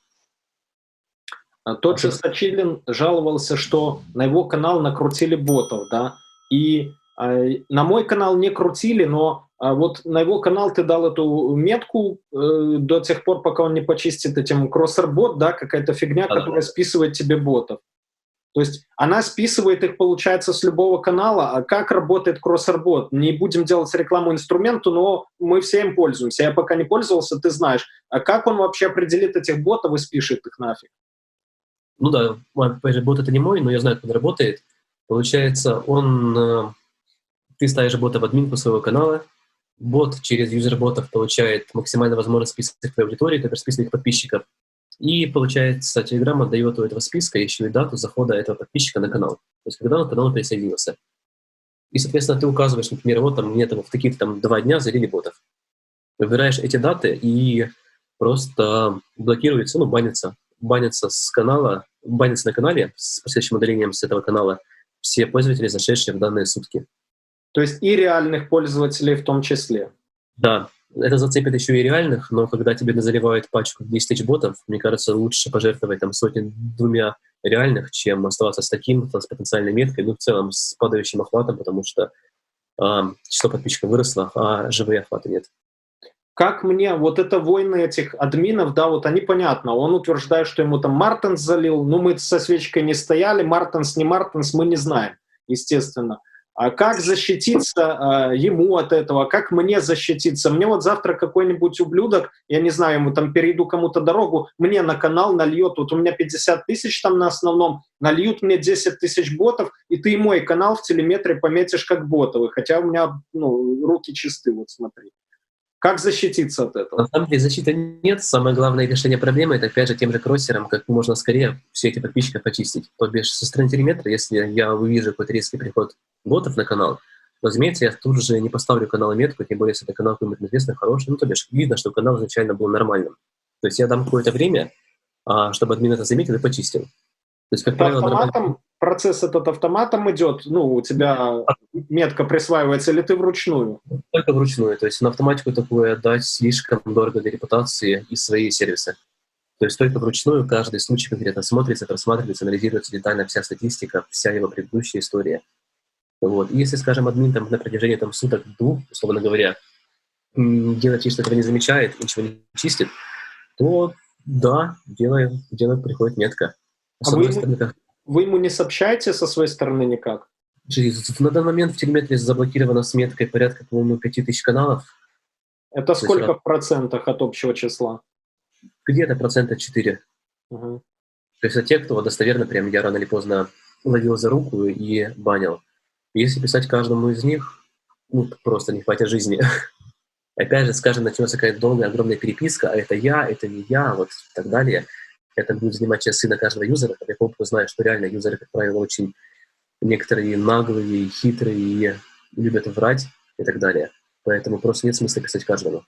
Тот же Сачилин жаловался, что на его канал накрутили ботов, да, и на мой канал не крутили, но вот на его канал ты дал эту метку до тех пор, пока он не почистит этим кроссер-бот, да, какая-то фигня, которая списывает тебе ботов. То есть она списывает их, получается, с любого канала. А как работает кроссер-бот? Не будем делать рекламу инструменту, но мы все им пользуемся. Я пока не пользовался, ты знаешь. А как он вообще определит этих ботов и спишет их нафиг? Ну да, опять же, бот это не мой, но я знаю, как он работает. Получается, ты ставишь бота в админку своего канала, бот через юзер-ботов получает максимально возможность список твоей аудитории, то есть список подписчиков. И, получается, Telegram отдает у этого списка еще и дату захода этого подписчика на канал. То есть, когда он к каналу присоединился. И, соответственно, ты указываешь, например, вот там мне там, в такие-то там 2 дня залили ботов. Выбираешь эти даты и просто блокируется, ну, банятся с канала, банятся на канале с последующим удалением с этого канала все пользователи, зашедшие в данные сутки. То есть и реальных пользователей в том числе? Да. Это зацепит еще и реальных, но когда тебе заливают пачку 10 тысяч ботов, мне кажется, лучше пожертвовать там 100-2 реальных, чем оставаться с таким, с потенциальной меткой, ну, в целом, с падающим охватом, потому что число подписчиков выросло, а живые охваты нет. Как мне, вот это войны этих админов, да, вот они понятно, он утверждает, что ему там Мартенс залил, ну мы со свечкой не стояли, Мартенс, не Мартенс, мы не знаем, естественно. А как защититься ему от этого, как мне защититься? Мне вот завтра какой-нибудь ублюдок, я не знаю, ему там перейду кому-то дорогу, мне на канал нальет, вот у меня 50 тысяч там на основном, нальют мне 10 тысяч ботов, и ты и мой канал в телеметре пометишь как ботовый, хотя у меня, ну, руки чисты, вот смотри. Как защититься от этого? На самом деле защиты нет. Самое главное решение проблемы — это, опять же, тем же кроссером, как можно скорее все эти подписчиков очистить. То бишь, со стороны телеметра, если я увижу какой-то резкий приход ботов на канал, разумеется, я тут же не поставлю канал метку, тем более, если это канал какой-нибудь известный, хороший, ну, то бишь, видно, что канал изначально был нормальным. То есть я дам какое-то время, чтобы админ это заметил и почистил. То есть, как Это правило, автоматом, процесс этот автоматом идет, ну, у тебя метка присваивается, или ты вручную? только вручную. То есть на автоматику такое отдать слишком дорого для репутации и свои сервисы. То есть только вручную каждый случай конкретно смотрится, просматривается, анализируется детально вся статистика, вся его предыдущая история. Вот. И если, скажем, админ там, на протяжении там, суток-двух, условно говоря, делает вид, что этого не замечает, ничего не чистит, то да, делает приходит метка. А вы ему не сообщаете со своей стороны никак? На данный момент в телеметре заблокировано с меткой порядка, по-моему, 5000 каналов. Это сколько в процентах от общего числа? Где-то 4%. Угу. То есть это те, кто достоверно прям я рано или поздно ловил за руку и банил. Если писать каждому из них, ну, просто не хватит жизни. Опять же, скажем, начнется какая-то долгая, огромная переписка, а это я, это не я, вот и так далее. Это будет занимать часы на каждого юзера. Я по опыту знаю, что реально юзеры, как правило, очень некоторые наглые, хитрые, любят врать и так далее. Поэтому просто нет смысла писать каждому.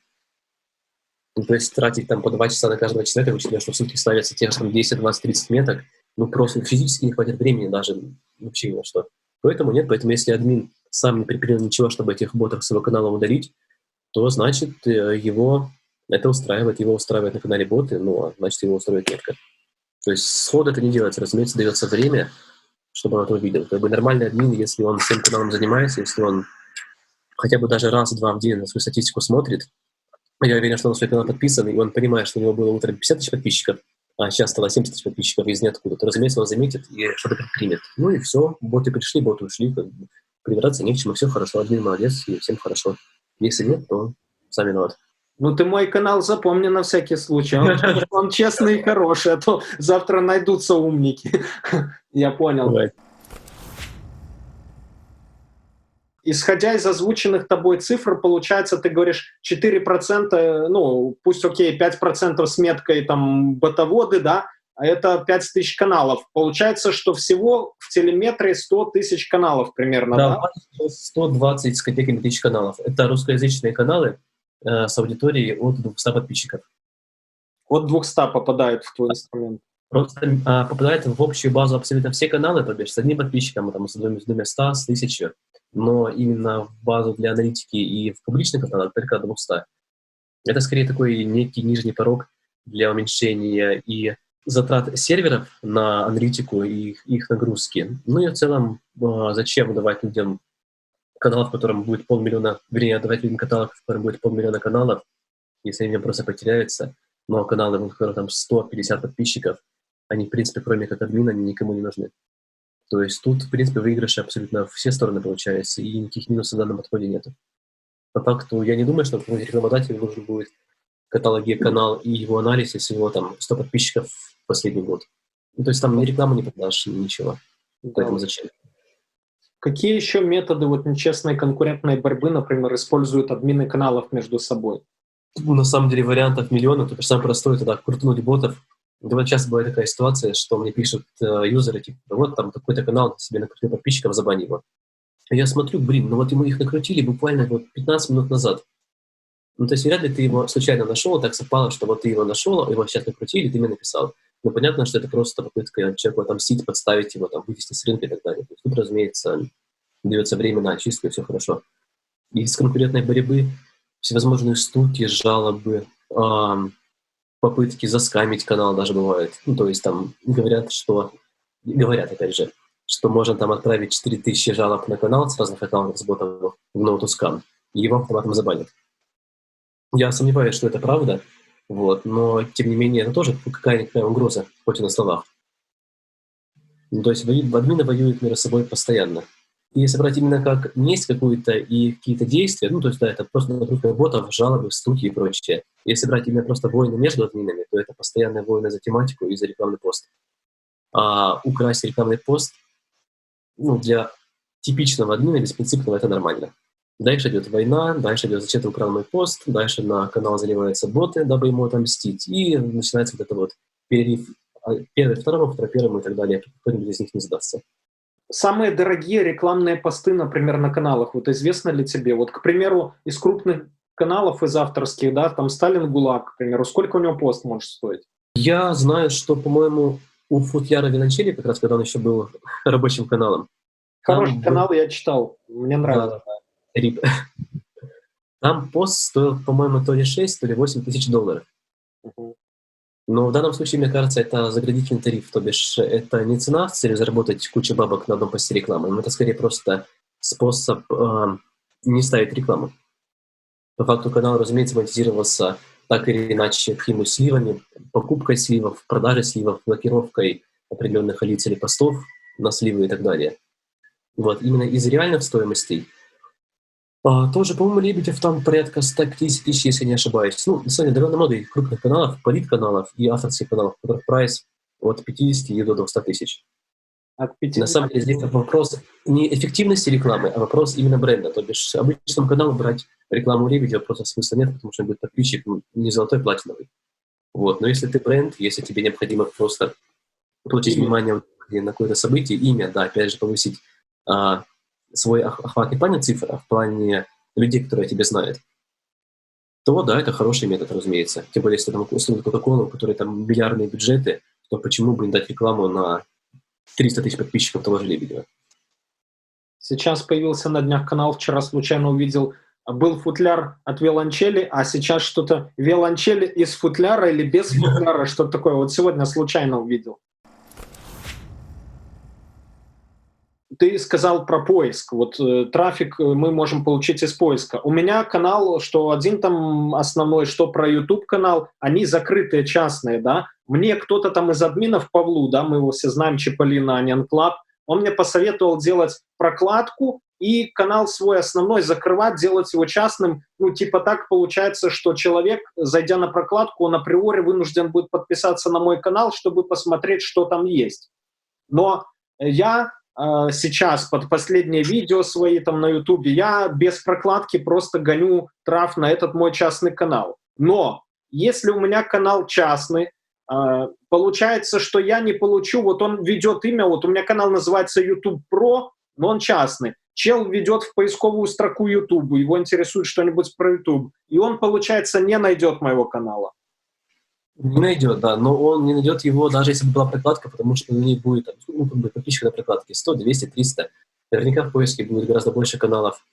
Ну, то есть тратить там по 2 часа на каждого человека, учитывая, что в сутки ставится тех же там 10, 20, 30 меток, ну просто физически не хватит времени даже вообще ни на что. Поэтому если админ сам не предпринял ничего, чтобы этих ботов с его канала удалить, то значит его это устраивает, на канале боты, ну а значит его устроит метка. То есть сходу это не делается, разумеется, дается время, чтобы он это увидел. Как бы нормальный админ, если он всем каналом занимается, если он хотя бы даже раз-два в день на свою статистику смотрит, я уверен, что он на свой канал подписан, и он понимает, что у него было утром 50 тысяч подписчиков, а сейчас стало 70 тысяч подписчиков из ниоткуда, то, разумеется, он заметит и что-то предпримет. Ну и все, боты пришли, боты ушли, как бы. Придраться не к чему, все хорошо, админ молодец, и всем хорошо. Если нет, то сами виноваты. Ну, ты мой канал запомни на всякий случай. Он честный и хороший, а то завтра найдутся умники. Я понял. Исходя из озвученных тобой цифр, получается, ты говоришь 4%, ну, пусть окей, 5% с меткой там ботоводы, да, а это 5000 каналов. Получается, что всего в телеметре 100 тысяч каналов примерно, да? Да, 120 с копейками тысяч каналов. Это русскоязычные каналы с аудиторией от 200 подписчиков. От 200 попадает в твой инструмент. Просто попадает в общую базу абсолютно все каналы, то бишь с одним подписчиком, там, с 200, с 1000. Но именно в базу для аналитики и в публичных каналах только 200. Это скорее такой некий нижний порог для уменьшения и затрат серверов на аналитику и их нагрузки. Ну и в целом, зачем давать людям канал, в котором будет 500 000, вернее, давать людям каталог, в котором будет 500 000 каналов, если они просто потеряются, но каналы, в которых там 150 подписчиков, они, в принципе, кроме как админа, они никому не нужны. То есть тут, в принципе, выигрыши абсолютно все стороны получаются, и никаких минусов в данном подходе нет. По факту, я не думаю, что какой-нибудь рекламодатель нужен будет в каталоге канал и его анализ, если у него там 100 подписчиков в последний год. Ну, то есть там ни рекламу не продашь, ничего. Да. Поэтому зачем? Какие еще методы вот нечестной конкурентной борьбы, например, используют админы каналов между собой? Ну, на самом деле вариантов миллионов. То есть самое простое — это крутнуть ботов. Довольно часто бывает такая ситуация, что мне пишут юзеры, типа, вот там какой-то канал себе накрутил подписчиков, забани его. Я смотрю, ну вот ему их накрутили буквально вот 15 минут назад. Ну, то есть вряд ли ты его случайно нашел, так совпало, что вот ты его нашел, его сейчас накрутили, ты мне написал. Но понятно, что это просто попытка человеку отомстить, подставить его, там, вывести с рынка и так далее. То есть тут, разумеется, дается время на очистку, и все хорошо. И из конкурентной борьбы всевозможные стуки, жалобы, попытки заскамить канал даже бывают. Ну, то есть там говорят, опять же, что можно там отправить 4000 жалоб на канал с разных аккаунтов с ботов в NoToScam, и его автоматом забанят. Я сомневаюсь, что это правда, вот, но, тем не менее, это тоже какая-никакая угроза, хоть и на словах. Ну, то есть админы воюют между собой постоянно. И если брать именно как месть какую-то и какие-то действия, ну, то есть, да, это просто накрутка ботов, жалобы, стуки и прочее. Если брать именно просто войны между админами, то это постоянная война за тематику и за рекламный пост. А украсть рекламный пост, ну, для типичного админа, беспринципного, это нормально. Дальше идет война, дальше идет зачем ты украл мой пост, дальше на канал заливаются боты, дабы ему отомстить, и начинается вот это вот перерыв первый второму, второй первому и так далее. Кто-нибудь из них не сдастся. Самые дорогие рекламные посты, например, на каналах, вот известно ли тебе? Вот, к примеру, из крупных каналов, из авторских, да, там Сталин ГУЛАГ, к примеру, сколько у него пост может стоить? Я знаю, что, по-моему, у Футляра Виолончели, как раз когда он еще был рабочим каналом. Хороший канал, я читал, мне нравится. Да, рип. Там пост стоил, по-моему, то ли 6, то ли 8 тысяч долларов. Угу. Но в данном случае, мне кажется, это заградительный тариф, то бишь это не цена с целью заработать кучу бабок на одном посте рекламы, но это скорее просто способ не ставить рекламу. По факту канал, разумеется, монетизировался так или иначе какими-то сливами, покупкой сливов, продажей сливов, блокировкой определенных лиц или постов на сливы и так далее. Вот, именно из реальных стоимостей тоже, по-моему, Лебедев там порядка 150 тысяч, если не ошибаюсь. Ну, на самом деле, довольно много крупных каналов, политканалов и авторских каналов, у которых прайс от 50 и до 200 тысяч. На самом деле, здесь вопрос не эффективности рекламы, а вопрос именно бренда. То бишь, обычному каналу брать рекламу Лебедева просто смысла нет, потому что он будет подписчик не золотой, платиновый. Вот. Но если ты бренд, если тебе необходимо просто получить внимание на какое-то событие, имя, да, опять же, повысить свой охват не в плане цифр, а в плане людей, которые тебя знают, то да, это хороший метод, разумеется. Тем более, если там условно Coca-Cola, у которой там миллиардные бюджеты, то почему бы не дать рекламу на 300 тысяч подписчиков того же Лебедева? Сейчас появился на днях канал, вчера случайно увидел, был футляр от Виолончели, а сейчас что-то Виолончели из футляра или без футляра, что-то такое. Вот сегодня случайно увидел. Ты сказал про поиск. Вот трафик мы можем получить из поиска. У меня канал, что один там основной, что про YouTube канал, они закрытые, частные, да. Мне кто-то там из админов, Павлу, да, мы его все знаем, Чиполлино, Onion Club, он мне посоветовал делать прокладку и канал свой основной закрывать, делать его частным. Ну, типа так получается, что человек, зайдя на прокладку, он априори вынужден будет подписаться на мой канал, чтобы посмотреть, что там есть. Но я сейчас под последние видео свои там на YouTube, я без прокладки просто гоню траф на этот мой частный канал. Но если у меня канал частный, получается, что я не получу, вот он ведет имя, вот у меня канал называется YouTube Pro, но он частный. Чел ведет в поисковую строку YouTube, его интересует что-нибудь про YouTube, и он, получается, не найдет моего канала. Не найдет, да, но он не найдет его, даже если бы была прокладка, потому что у них будет, ну, как бы подписчиков на прокладке 100, 200, 300. Наверняка в поиске будет гораздо больше каналов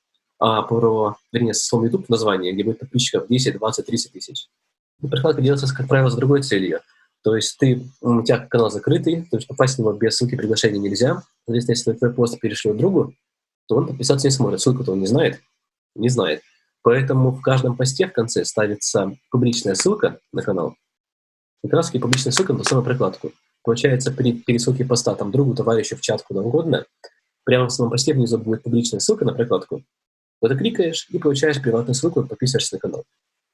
вернее, со словом YouTube в названии, где будет подписчиков 10, 20, 30 тысяч. И прокладка делается, как правило, с другой целью. То есть у тебя канал закрытый, то есть попасть в него без ссылки приглашения нельзя. Соответственно, если твой пост перешлет другу, то он подписаться не сможет. Ссылку-то он не знает. Не знает. Поэтому в каждом посте в конце ставится публичная ссылка на канал. Как раз таки публичная ссылка на ту самую прокладку. Получается, при пересылке поста там другу, товарищу, в чат, куда угодно, прямо в самом посте внизу будет публичная ссылка на прокладку. Вот ты кликаешь и получаешь приватную ссылку, подписываешься на канал.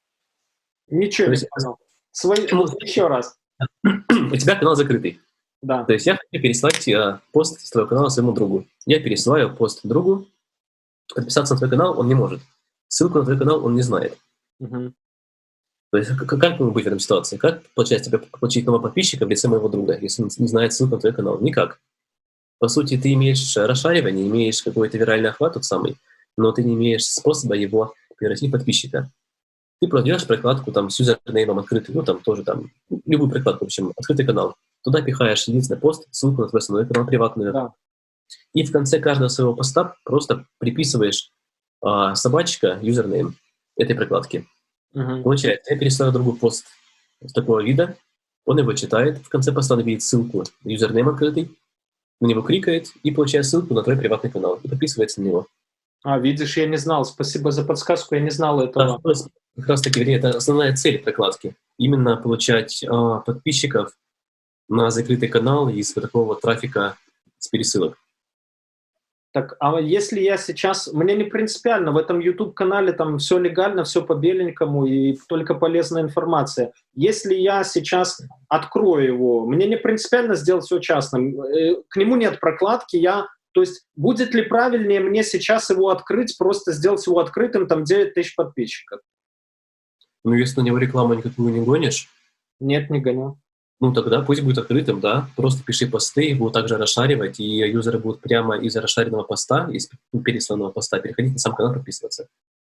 Ничего не понял. Еще раз. У тебя канал закрытый. Да. То есть я хочу переслать пост с твоего канала своему другу. Я пересылаю пост другу, подписаться на твой канал он не может. Ссылку на твой канал он не знает. Угу. То есть как быть в этом ситуации? Как, получается, тебе получить нового подписчика в лице моего друга, если он не знает ссылку на твой канал? Никак. По сути, ты имеешь расшаривание, имеешь какой-то виральный охват тот самый, но ты не имеешь способа его превратить в подписчика. Ты продаешь прокладку там с юзернеймом открытый, ну там тоже там, любую прокладку, в общем, открытый канал. Туда пихаешь единственный пост, ссылку на твой основной канал приватную. Да. И в конце каждого своего поста просто приписываешь собачка, юзернейм этой прокладки. Угу. Получается, я пересылаю другу пост такого вида, он его читает, в конце поста он видит ссылку, юзернейм открытый, на него кликает и получает ссылку на твой приватный канал и подписывается на него. Видишь, я не знал. Спасибо за подсказку, я не знал Да, этого. как раз таки, вернее, это основная цель прокладки. Именно получать подписчиков на закрытый канал из такого трафика с пересылок. Так, а если я сейчас... Мне не принципиально, в этом YouTube-канале там все легально, все по беленькому и только полезная информация. Если я сейчас открою его, мне не принципиально сделать все частным. К нему нет прокладки, То есть будет ли правильнее мне сейчас его открыть, просто сделать его открытым, там 9 тысяч подписчиков? Ну, если на него рекламу никакую не гонишь, Нет, не гоню. ну, тогда пусть будет открытым, да. Просто пиши посты, их будут также расшаривать, и юзеры будут прямо из расшаренного поста, из пересланного поста переходить на сам канал, подписываться.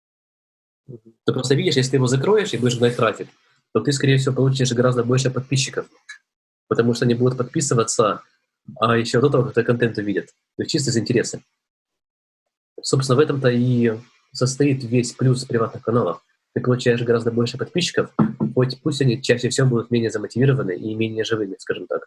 Ты просто видишь, если ты его закроешь и будешь гнать трафик, то ты, скорее всего, получишь гораздо больше подписчиков, потому что они будут подписываться, а еще до того, как твой контент увидят. То есть чисто из интереса. Собственно, в этом-то и состоит весь плюс приватных каналов. Ты получаешь гораздо больше подписчиков, хоть пусть они чаще всего будут менее замотивированы и менее живыми, скажем так.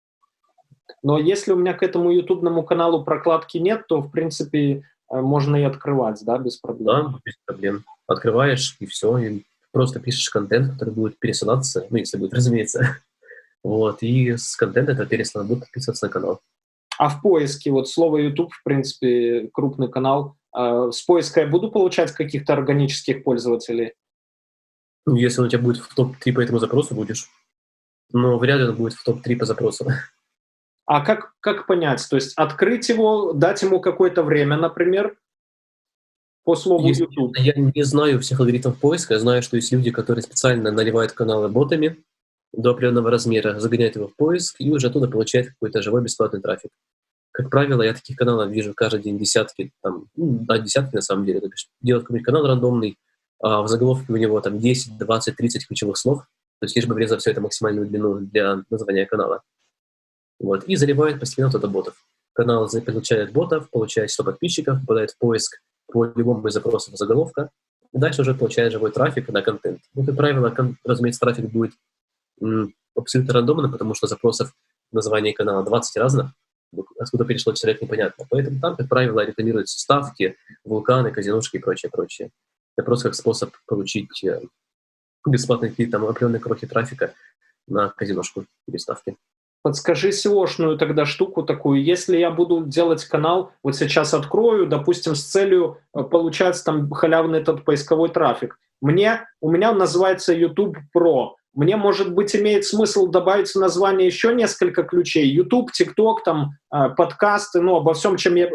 Но если у меня к этому ютубному каналу прокладки нет, то, в принципе, можно и открывать, да, без проблем? Да, без проблем. Открываешь, и все, и просто пишешь контент, который будет пересылаться, ну, если будет, разумеется. Вот, и с контента этого переслана будут подписываться на канал. А в поиске, вот слово YouTube, в принципе, крупный канал, с поиска я буду получать каких-то органических пользователей? Ну, если он у тебя будет в топ-3 по этому запросу, будешь. Но вряд ли он будет в топ-3 по запросу. А как понять? То есть открыть его, дать ему какое-то время, например, по слову YouTube? Я не знаю всех алгоритмов поиска, я знаю, что есть люди, которые специально наливают каналы ботами до определенного размера, загоняют его в поиск и уже оттуда получают какой-то живой бесплатный трафик. Как правило, я таких каналов вижу каждый день десятки, десятки на самом деле. То есть делают какой-нибудь канал рандомный, а в заголовке у него там 10, 20, 30 ключевых слов, то есть лишь бы врезать все это максимальную длину для названия канала. Вот, и заливают постепенно туда ботов. Канал получает ботов, получает 100 подписчиков, попадает в поиск по любому из запросов заголовка, и дальше уже получает живой трафик на контент. Ну, как правило, разумеется, трафик будет абсолютно рандомным, потому что запросов в названии канала 20 разных, откуда перешло человек, непонятно. Поэтому там, как правило, рекламируются ставки, вулканы, казиношки и прочее. Это просто как способ получить бесплатные какие-то там определенные крохи трафика на казиношку или ставки. Подскажи SEO-шную тогда штуку такую. Если я буду делать канал, вот сейчас открою, допустим, с целью получать там халявный этот поисковой трафик. У меня он называется YouTube Pro. Мне, может быть, имеет смысл добавить в название еще несколько ключей. YouTube, TikTok, там, подкасты, обо всем,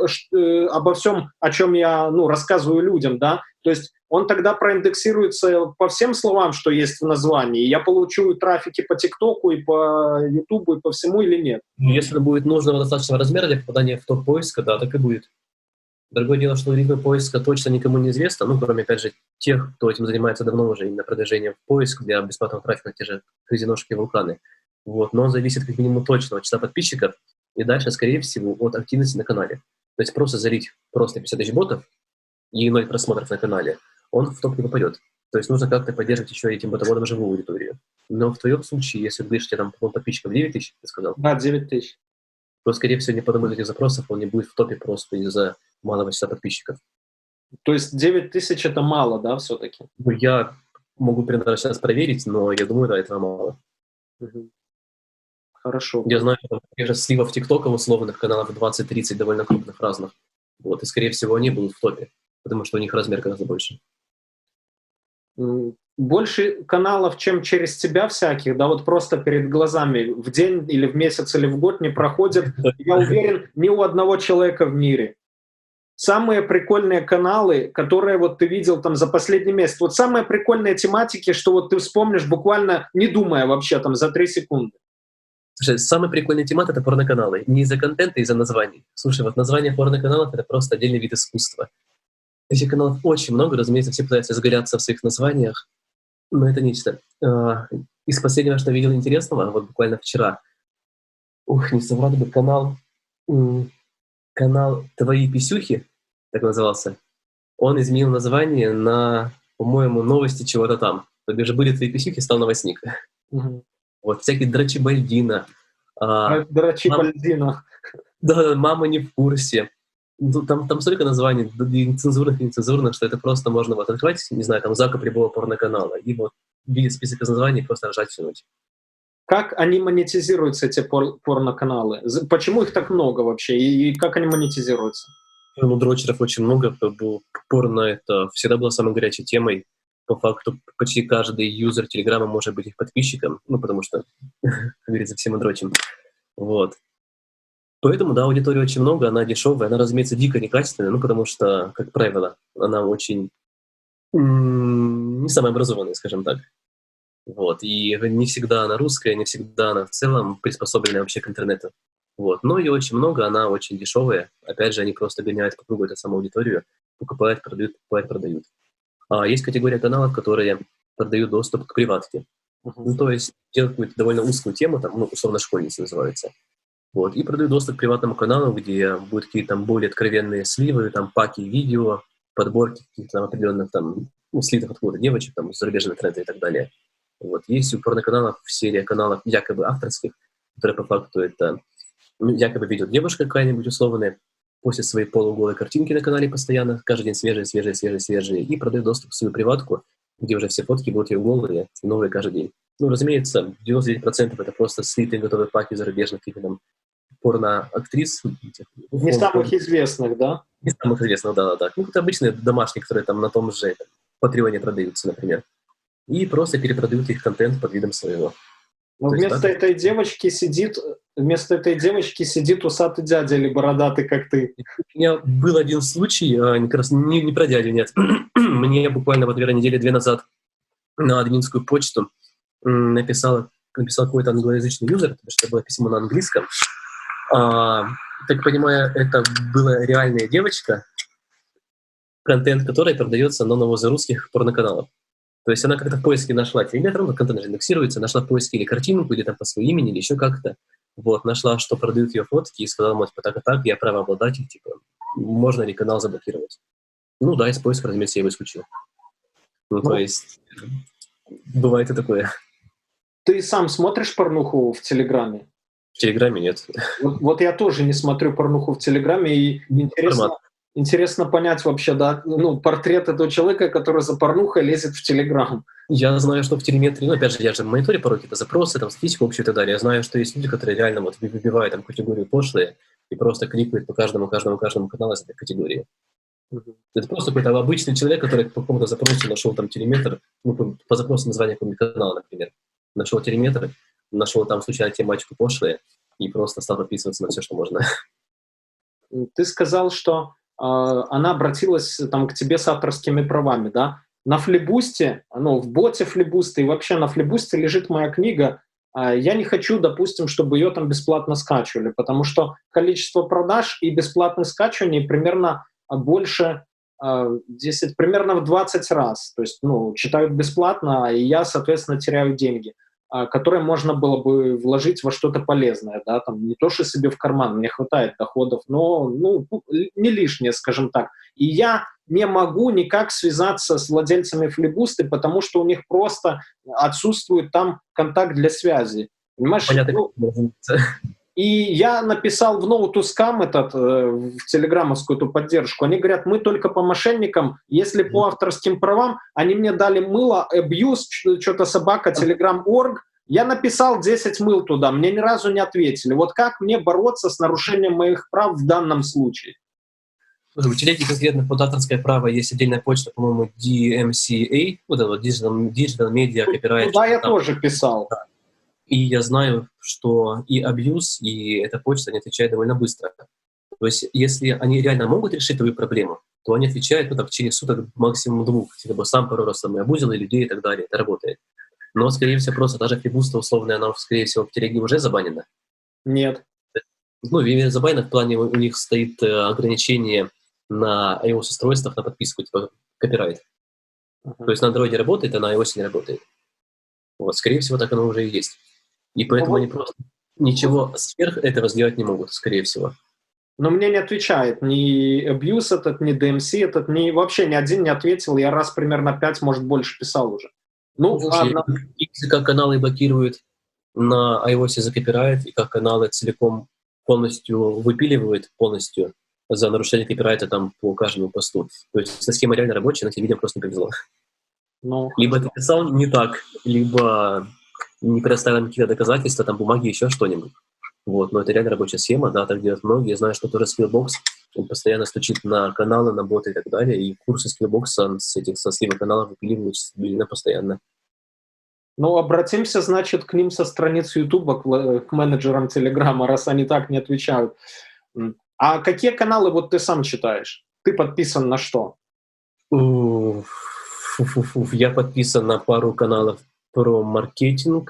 о чем я рассказываю людям, да. То есть он тогда проиндексируется по всем словам, что есть в названии. Я получу трафики по ТикТоку, и по Ютубу, и по всему, или нет? Если будет нужного достаточного размера для попадания в топ-поиска, да, так и будет. Другое дело, что алгоритмы поиска точно никому не известно, кроме, опять же, тех, кто этим занимается давно уже, именно продвижением в поиск для бесплатного трафика, те же казиношки и вулканы. Вот. Но он зависит как минимум точно от числа подписчиков и дальше, скорее всего, от активности на канале. То есть просто залить 50 тысяч ботов и 0 просмотров на канале, он в топ не попадет. То есть нужно как-то поддерживать еще этим ботоводом живую аудиторию. Но в твоем случае, если ты говоришь, у тебя там подписчиков 9 тысяч, ты сказал? Да, 9 тысяч. То, скорее всего, ни по одному из этих запросов он не будет в топе просто из-за малого числа подписчиков. То есть 9 тысяч — это мало, да, все-таки? Я могу прямо сейчас проверить, но я думаю, да, этого мало. Угу. Хорошо. Я знаю, что тех же сливов ТикТока условных каналов 20-30 довольно крупных разных. Вот, и, скорее всего, они будут в топе, потому что у них размер гораздо больше. Больше каналов, чем через тебя всяких, да, вот просто перед глазами в день или в месяц или в год не проходит, я уверен, ни у одного человека в мире. Самые прикольные каналы, которые вот ты видел там за последний месяц, вот самые прикольные тематики, что вот ты вспомнишь буквально не думая вообще там за 3 секунды. Слушай, самый прикольный темат — это порноканалы. Не из-за контента, а из-за названий. Слушай, вот название порноканалов — это просто отдельный вид искусства. Этих каналов очень много, разумеется, все пытаются изгаляться в своих названиях, но это нечто. Из последнего, что видел интересного, вот буквально вчера, не соврал бы, канал «Твои писюхи», так назывался, он изменил название на, по-моему, «Новости чего-то там». То бишь были «Твои писюхи», стал «Новостник». Угу. Вот всякие Драчибальдина. Драчибальдина. Да, мама не в курсе. Ну, там столько названий, нецензурных и нецензурных, что это просто можно вот открывать, не знаю, там Зака Прибыла порноканала, и вот видеть список из названий и просто ржать всю ночь. Как они монетизируются, эти порноканалы? Почему их так много вообще? И как они монетизируются? Ну, дрочеров очень много, порно это всегда была самой горячей темой. По факту почти каждый юзер Телеграма может быть их подписчиком, ну, потому что, как говорится, все мы дрочим. Вот. Поэтому, да, аудитории очень много, она дешевая, она, разумеется, дико некачественная, ну, потому что, как правило, она очень не самая образованная, скажем так. Вот. И не всегда она русская, не всегда она в целом приспособлена вообще к интернету. Вот. Но ее очень много, она очень дешевая. Опять же, они просто гоняют по кругу эту самую аудиторию, покупают, продают, покупают, продают. А есть категория каналов, которые продают доступ к приватке. Ну, то есть делают какую-то довольно узкую тему, там, ну, условно, школьницы называется. Вот, и продают доступ к приватному каналу, где будут какие-то там более откровенные сливы, там паки видео, подборки каких-то там определенных там, ну, слитых откуда девочек, там, с зарубежного тренда и так далее. Вот. Есть у порноканалов серия каналов якобы авторских, которые по факту это якобы ведет девушка какая-нибудь условная, постит свои полуголые картинки на канале постоянно, каждый день свежие, и продает доступ в свою приватку, где уже все фотки будут ее голые, новые каждый день. Ну, разумеется, 99% это просто слитые готовые паки зарубежных каких-то там порно-актрис. Не самых известных, да? Не самых известных, да. Ну, это обычные домашние, которые там на том же Патреоне продаются, например. И просто перепродают их контент под видом своего. Но вместо этой девочки сидит усатый дядя или бородатый, как ты. У меня был один случай, как раз не про дядю, нет. Мне буквально, вот, наверное, недели 2 назад на админскую почту написал какой-то англоязычный юзер, потому что это было письмо на английском. Так понимаю, это была реальная девочка, контент которой продается на из русских порноканалов. То есть она как-то в поиске нашла телеметр, ну, контент же индексируется, нашла в поиске или картинку, или там по своему имени, или еще как-то. Вот, нашла, что продают ее фотки, и сказала, мол, так и так, я правообладатель, типа, можно ли канал заблокировать? Ну да, из поиска, разумеется, я его исключил. Ну, то есть, бывает и такое. Ты сам смотришь порнуху в Телеграме? В Телеграме нет. Вот я тоже не смотрю порнуху в Телеграме, и интересно понять вообще, да, ну, портрет этого человека, который за порнухой лезет в Телеграм. Я знаю, что в телеметрии, ну, опять же, я же мониторю порой какие-то запросы, там, статистику общую и так далее. Я знаю, что есть люди, которые реально вот выбивают там категорию пошлые и просто кликают по каждому каналу из этой категории. Это просто какой-то обычный человек, который по какому-то запросу нашел там телеметр, ну, по запросу названия какого-нибудь канала, например. Нашел телеметр, нашел там случайно тематику пошлые и просто стал подписываться на все, что можно. Ты сказал, что она обратилась там к тебе с авторскими правами, да? На Флибусте, ну, в боте Флибуста и вообще на Флибусте лежит моя книга. Я не хочу, допустим, чтобы ее там бесплатно скачивали, потому что количество продаж и бесплатных скачиваний примерно больше 10, примерно в 20 раз. То есть, ну, читают бесплатно, и я, соответственно, теряю деньги, которые можно было бы вложить во что-то полезное, да, там, не то, что себе в карман, мне хватает доходов, но, ну, не лишнее, скажем так. И я не могу никак связаться с владельцами Флибусты, потому что у них просто отсутствует там контакт для связи. Понимаешь? Понятно. И я написал в No2Scam в телеграммовскую эту поддержку. Они говорят, мы только по мошенникам. Если по авторским правам, они мне дали мыло, abuse, что-то собака, telegram.org. Я написал 10 мыл туда, мне ни разу не ответили. Вот как мне бороться с нарушением моих прав в данном случае? У телеги конкретно под авторское право есть отдельная почта, по-моему, DMCA, вот это вот Digital Media Copyright. Да, я тоже писал. Да. И я знаю, что и абьюз, и эта почта, они отвечают довольно быстро. То есть, если они реально могут решить твою проблему, то они отвечают в течение суток, максимум 2. Типа сам пару раз там и абузил, и людей, и так далее. Это работает. Но, скорее всего, просто даже Флибуста условная, она, скорее всего, в телеге уже забанена. Нет. Ну, именно забанена в плане, у них стоит ограничение на iOS-устройствах на подписку, типа копирайт. То есть на Android работает, а на iOS не работает. Вот, скорее всего, так оно уже и есть. И поэтому они просто ничего сверх этого сделать не могут, скорее всего. Но мне не отвечает ни Abuse этот, ни DMC этот, вообще ни один не ответил. Я раз примерно 5, может, больше писал уже. Ну, ладно. Если как каналы блокируют на iOS за копирайт, и как каналы целиком полностью выпиливают полностью за нарушение копирайта там по каждому посту. То есть эта схема реально рабочая, но тебе видео просто не повезло. Ну, Либо ты писал не так, либо не предоставил какие-то доказательства, там бумаги, еще что-нибудь. Вот, но это реально рабочая схема, да, так делают многие. Я знаю, что тоже Skillbox, он постоянно стучит на каналы, на боты и так далее, и курсы Skillbox со слива каналов выпиливают стабильно, постоянно. ну, обратимся, значит, к ним со страниц Ютуба, к менеджерам Телеграма, раз они так не отвечают. А какие каналы вот ты сам читаешь? Ты подписан на что? Я подписан на пару каналов про маркетинг.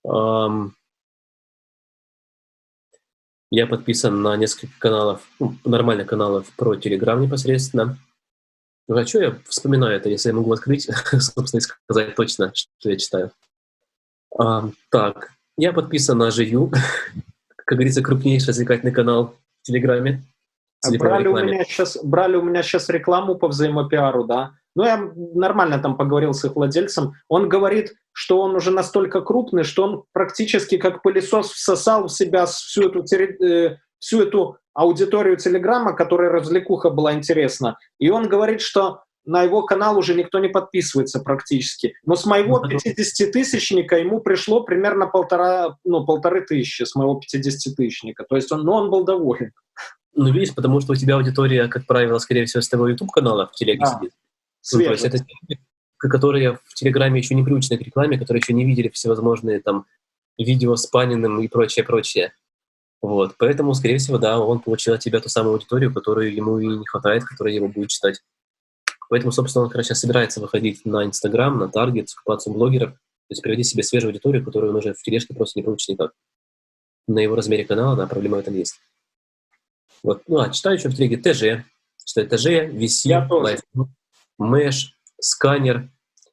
Я подписан на несколько каналов, нормальных каналов про Telegram непосредственно. А что я вспоминаю это, если я могу открыть, собственно, и сказать точно, что я читаю. Так, я подписан на Живью, как говорится, крупнейший развлекательный канал в Телеграме. Брали у меня сейчас рекламу по взаимопиару, да. Ну, я нормально там поговорил с их владельцем. Он говорит, что он уже настолько крупный, что он практически как пылесос всосал в себя всю эту аудиторию Телеграма, которой развлекуха была интересна. И он говорит, что на его канал уже никто не подписывается практически. Но с моего 50-тысячника ему пришло примерно полторы тысячи с моего 50-тысячника. То есть он был доволен. Ну, видишь, потому что у тебя аудитория, как правило, скорее всего, с твоего YouTube-канала в Телеге сидит. Ну, то есть это те, которые в Телеграме еще не приучены к рекламе, которые еще не видели всевозможные там видео с Паниным и прочее. Вот. Поэтому, скорее всего, да, он получил от тебя ту самую аудиторию, которую ему и не хватает, которая его будет читать. Поэтому, собственно, он, короче, собирается выходить на Инстаграм, на Таргет, скупаться у блогеров, то есть приводить себе свежую аудиторию, которую он уже в тележке просто не получит никак. На его размере канала, да, проблема в этом есть. Вот. Ну, читаю еще в телеге ТЖ. Читаю ТЖ, VC, Life, Mesh, Сканер,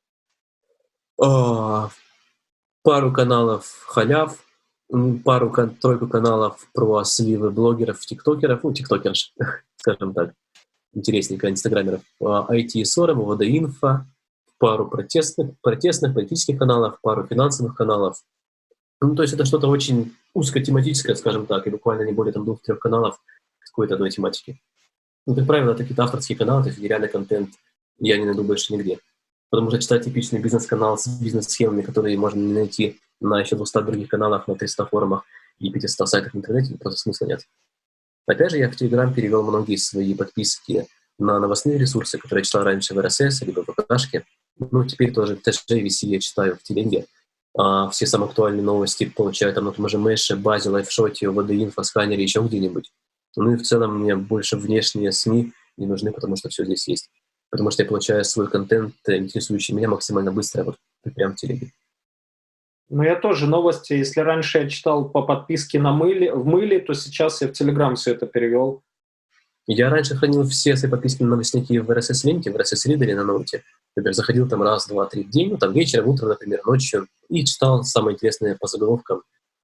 пару каналов халяв, тройку каналов про сливы блогеров, тиктокеров, тиктокерш, скажем так, интересненько, инстаграмеров, IT-ссоров, ОВД-инфо, пару протестных политических каналов, пару финансовых каналов. Ну, то есть это что-то очень узкотематическое, скажем так, и буквально не более 2-3 каналов какой-то одной тематики. Ну, как правило, это какие-то авторские каналы, то есть реальный контент я не найду больше нигде. Потому что читать типичный бизнес-канал с бизнес-схемами, которые можно не найти на еще 200 других каналах, на 300 форумах и 500 сайтах в интернете, просто смысла нет. Опять же, я в Telegram перевел многие свои подписки на новостные ресурсы, которые я читал раньше в RSS, либо в ВКшке. Ну, теперь тоже ТЖ, VC я читаю в Телеге. Все самые актуальные новости получаю там на том же Мэше, Базе, Лайфшоте, ОВД-инфо, Сканере, еще где-нибудь. Ну и в целом мне больше внешние СМИ не нужны, потому что все здесь есть. Потому что я получаю свой контент, интересующий меня, максимально быстро, вот прямо в Телеге. Ну, я тоже новости. Если раньше я читал по подписке в Мыле, то сейчас я в Telegram все это перевел. Я раньше хранил все свои подписки на новостники в RSS-ленте, в RSS-ридере на ноуте. Например, заходил там раз, два, три в день, ну, там вечером, утром, например, ночью, и читал самое интересное по заголовкам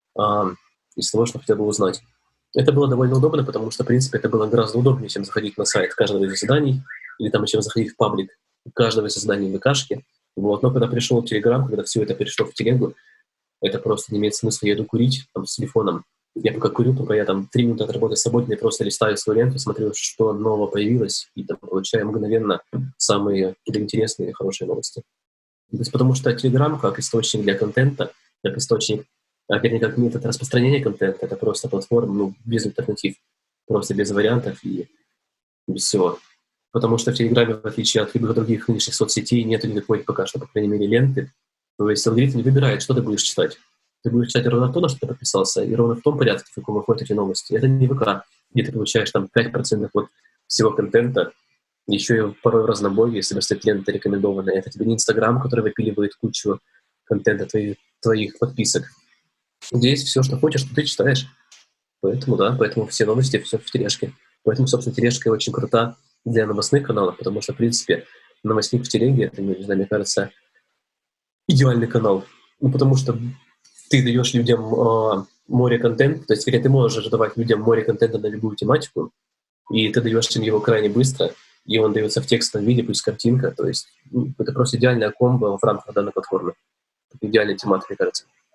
из того, что хотел бы узнать. Это было довольно удобно, потому что, в принципе, это было гораздо удобнее, чем заходить на сайт каждого из заседаний, или там чем заходить в паблик каждого из заседаний в ВКшке. Вот. Но когда пришел в Telegram, когда все это перешло в Телегу, это просто не имеет смысла. Я иду курить там, с телефоном. Я пока курю, пока я там 3 минуты от работы свободно, я просто листаю свою ленту, смотрю, что нового появилось, и там получаю мгновенно самые интересные и хорошие новости. То есть, потому что Telegram как источник для контента, как источник, опять как метод распространения контента, это просто платформа, без альтернатив, просто без вариантов и без всего. Потому что в Телеграме, в отличие от любых других нынешних соцсетей, нет никакой пока что, по крайней мере, ленты. То есть алгоритм не выбирает, что ты будешь читать. Ты будешь читать ровно то, на что ты подписался, и ровно в том порядке, в каком выходят эти новости. Это не ВК, где ты получаешь там 5% от всего контента, еще и порой в разнобой, если стоит лента рекомендованная. Это тебе не Инстаграм, который выпиливает кучу контента твоих подписок. Здесь все, что хочешь, что ты читаешь. Поэтому все новости, все в тележке. Поэтому, собственно, тележка очень крута для новостных каналов, потому что, в принципе, новостник в телеге, это, не знаю, мне кажется, идеальный канал. Ну, потому что ты даешь людям море контента, то есть ты можешь давать людям море контента на любую тематику, и ты даешь им его крайне быстро, и он дается в текстовом виде, плюс картинка, то есть это просто идеальная комбо в рамках данной платформы. Это идеальный темат, мне кажется.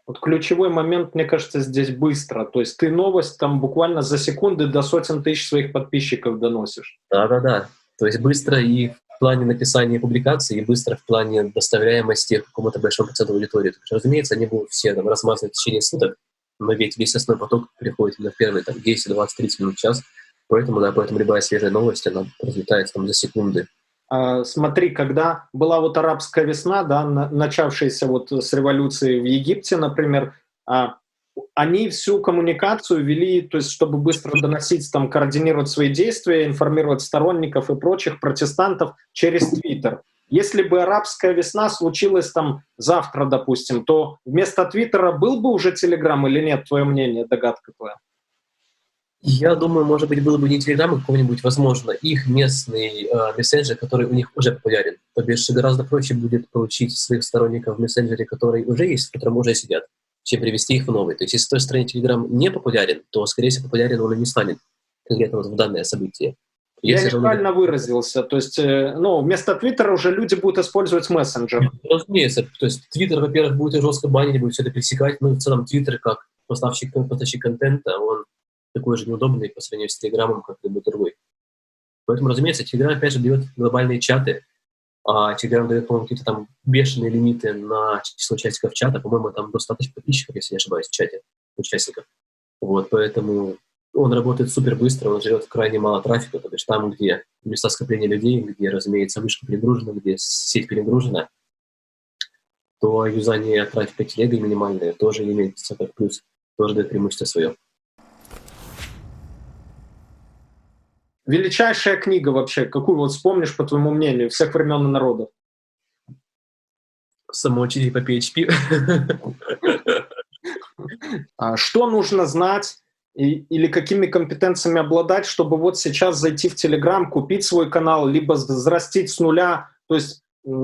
Вот ключевой момент, мне кажется, здесь быстро. То есть ты новость там буквально за секунды до сотен тысяч своих подписчиков доносишь. Да-да-да. То есть быстро и в плане написания публикаций, и быстро в плане доставляемости к какому-то большому проценту аудитории. То есть, разумеется, они будут все там размазаны в течение суток, но ведь весь основной поток приходит именно в первые там, 10, 20, 30 минут в час. Поэтому любая свежая новость, она разлетается там за секунды. Смотри, когда была вот арабская весна, да, начавшаяся вот с революции в Египте, например, они всю коммуникацию вели, то есть чтобы быстро доносить, там, координировать свои действия, информировать сторонников и прочих протестантов через Твиттер. Если бы арабская весна случилась там завтра, допустим, то вместо Твиттера был бы уже Телеграм или нет? Твое мнение, догадка твоя? Я думаю, может быть, было бы не Telegram, а какой-нибудь, возможно, их местный мессенджер, который у них уже популярен. То бишь гораздо проще будет получить своих сторонников в мессенджере, который уже есть, в котором уже сидят, чем привести их в новый. То есть если в той стране Telegram не популярен, то, скорее всего, популярен он и не станет конкретно вот в данное событие. Я неправильно выразился. То есть, вместо Твиттера уже люди будут использовать мессенджер. Разумеется. То есть Твиттер, во-первых, будет жестко банить, будет все это пересекать. Ну, в целом, Твиттер, как поставщик контента, он такой же неудобный по сравнению с Телеграмом, как любой другой. Поэтому, разумеется, Телеграм, опять же, дает глобальные чаты, а Телеграм дает, по-моему, какие-то там бешеные лимиты на число участников чата. По-моему, там до 100 тысяч подписчиков, если не ошибаюсь, в чате участников. Вот, поэтому он работает супер быстро, он жрет крайне мало трафика, то есть там, где места скопления людей, где, разумеется, вышка перегружена, где сеть перегружена, то юзание трафика телегой минимальное тоже имеется как плюс, тоже дает преимущество свое. Величайшая книга вообще, какую вот вспомнишь, по твоему мнению, всех времен и народов? Самоучитель по PHP. Что нужно знать или какими компетенциями обладать, чтобы вот сейчас зайти в Telegram, купить свой канал, либо взрастить с нуля? То есть,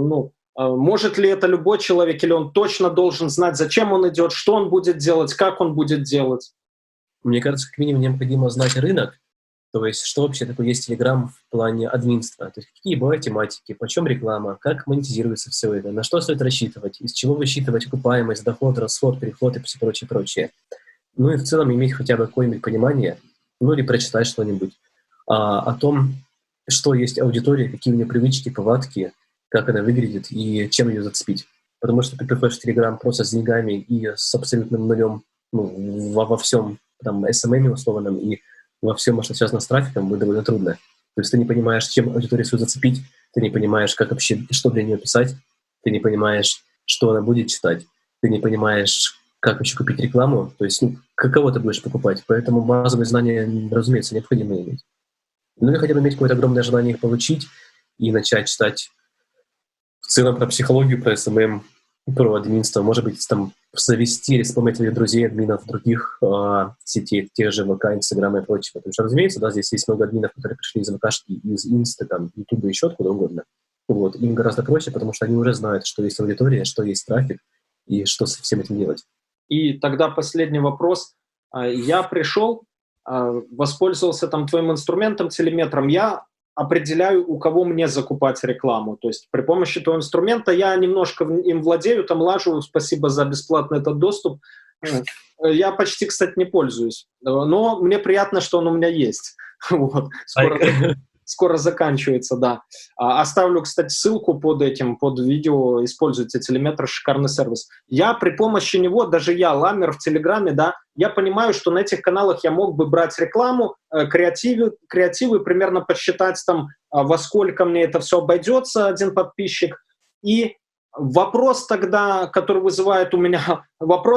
может ли это любой человек, или он точно должен знать, зачем он идет, что он будет делать, как он будет делать? Мне кажется, как минимум необходимо знать рынок, то есть что вообще такое есть Telegram в плане админства, то есть какие бывают тематики, почем реклама, как монетизируется все это, на что стоит рассчитывать, из чего высчитывать окупаемость, доход, расход, переход и все прочее. Ну и в целом иметь хотя бы какое-нибудь понимание, ну или прочитать что-нибудь о том, что есть аудитория, какие у нее привычки, повадки, как она выглядит и чем ее зацепить. Потому что ты приходишь в Telegram просто с деньгами и с абсолютным нулем во всем, там, SMM условном и во всем, что связано с трафиком, будет довольно трудно. То есть ты не понимаешь, чем аудиторию свою зацепить, ты не понимаешь, как вообще, что для нее писать, ты не понимаешь, что она будет читать, ты не понимаешь, как еще купить рекламу, то есть кого ты будешь покупать. Поэтому базовые знания, разумеется, необходимо иметь. Ну или хотя бы иметь какое-то огромное желание их получить и начать читать в целом про психологию, про SMM, про админство, может быть, там завести или вспомнить друзей, админов других сетей, тех же ВК, Инстаграма и прочего. Потому что, разумеется, да, здесь есть много админов, которые пришли из ВКшки, из Инсты, там, Ютуба, еще откуда угодно. Вот. Им гораздо проще, потому что они уже знают, что есть аудитория, что есть трафик и что со всем этим делать. И тогда последний вопрос. Я пришел, воспользовался там твоим инструментом, телеметром. Я определяю, у кого мне закупать рекламу. То есть при помощи твоего инструмента я немножко им владею, там лажу, спасибо за бесплатный этот доступ. Я почти, кстати, не пользуюсь. Но мне приятно, что он у меня есть. Вот. Скоро заканчивается, да. Оставлю, кстати, ссылку под видео. Используйте телеметр, шикарный сервис. Я при помощи него, даже я, ламер в Телеграме, да, я понимаю, что на этих каналах я мог бы брать рекламу, креативы, примерно подсчитать там, во сколько мне это все обойдется, один подписчик. И вопрос тогда, который вызывает у меня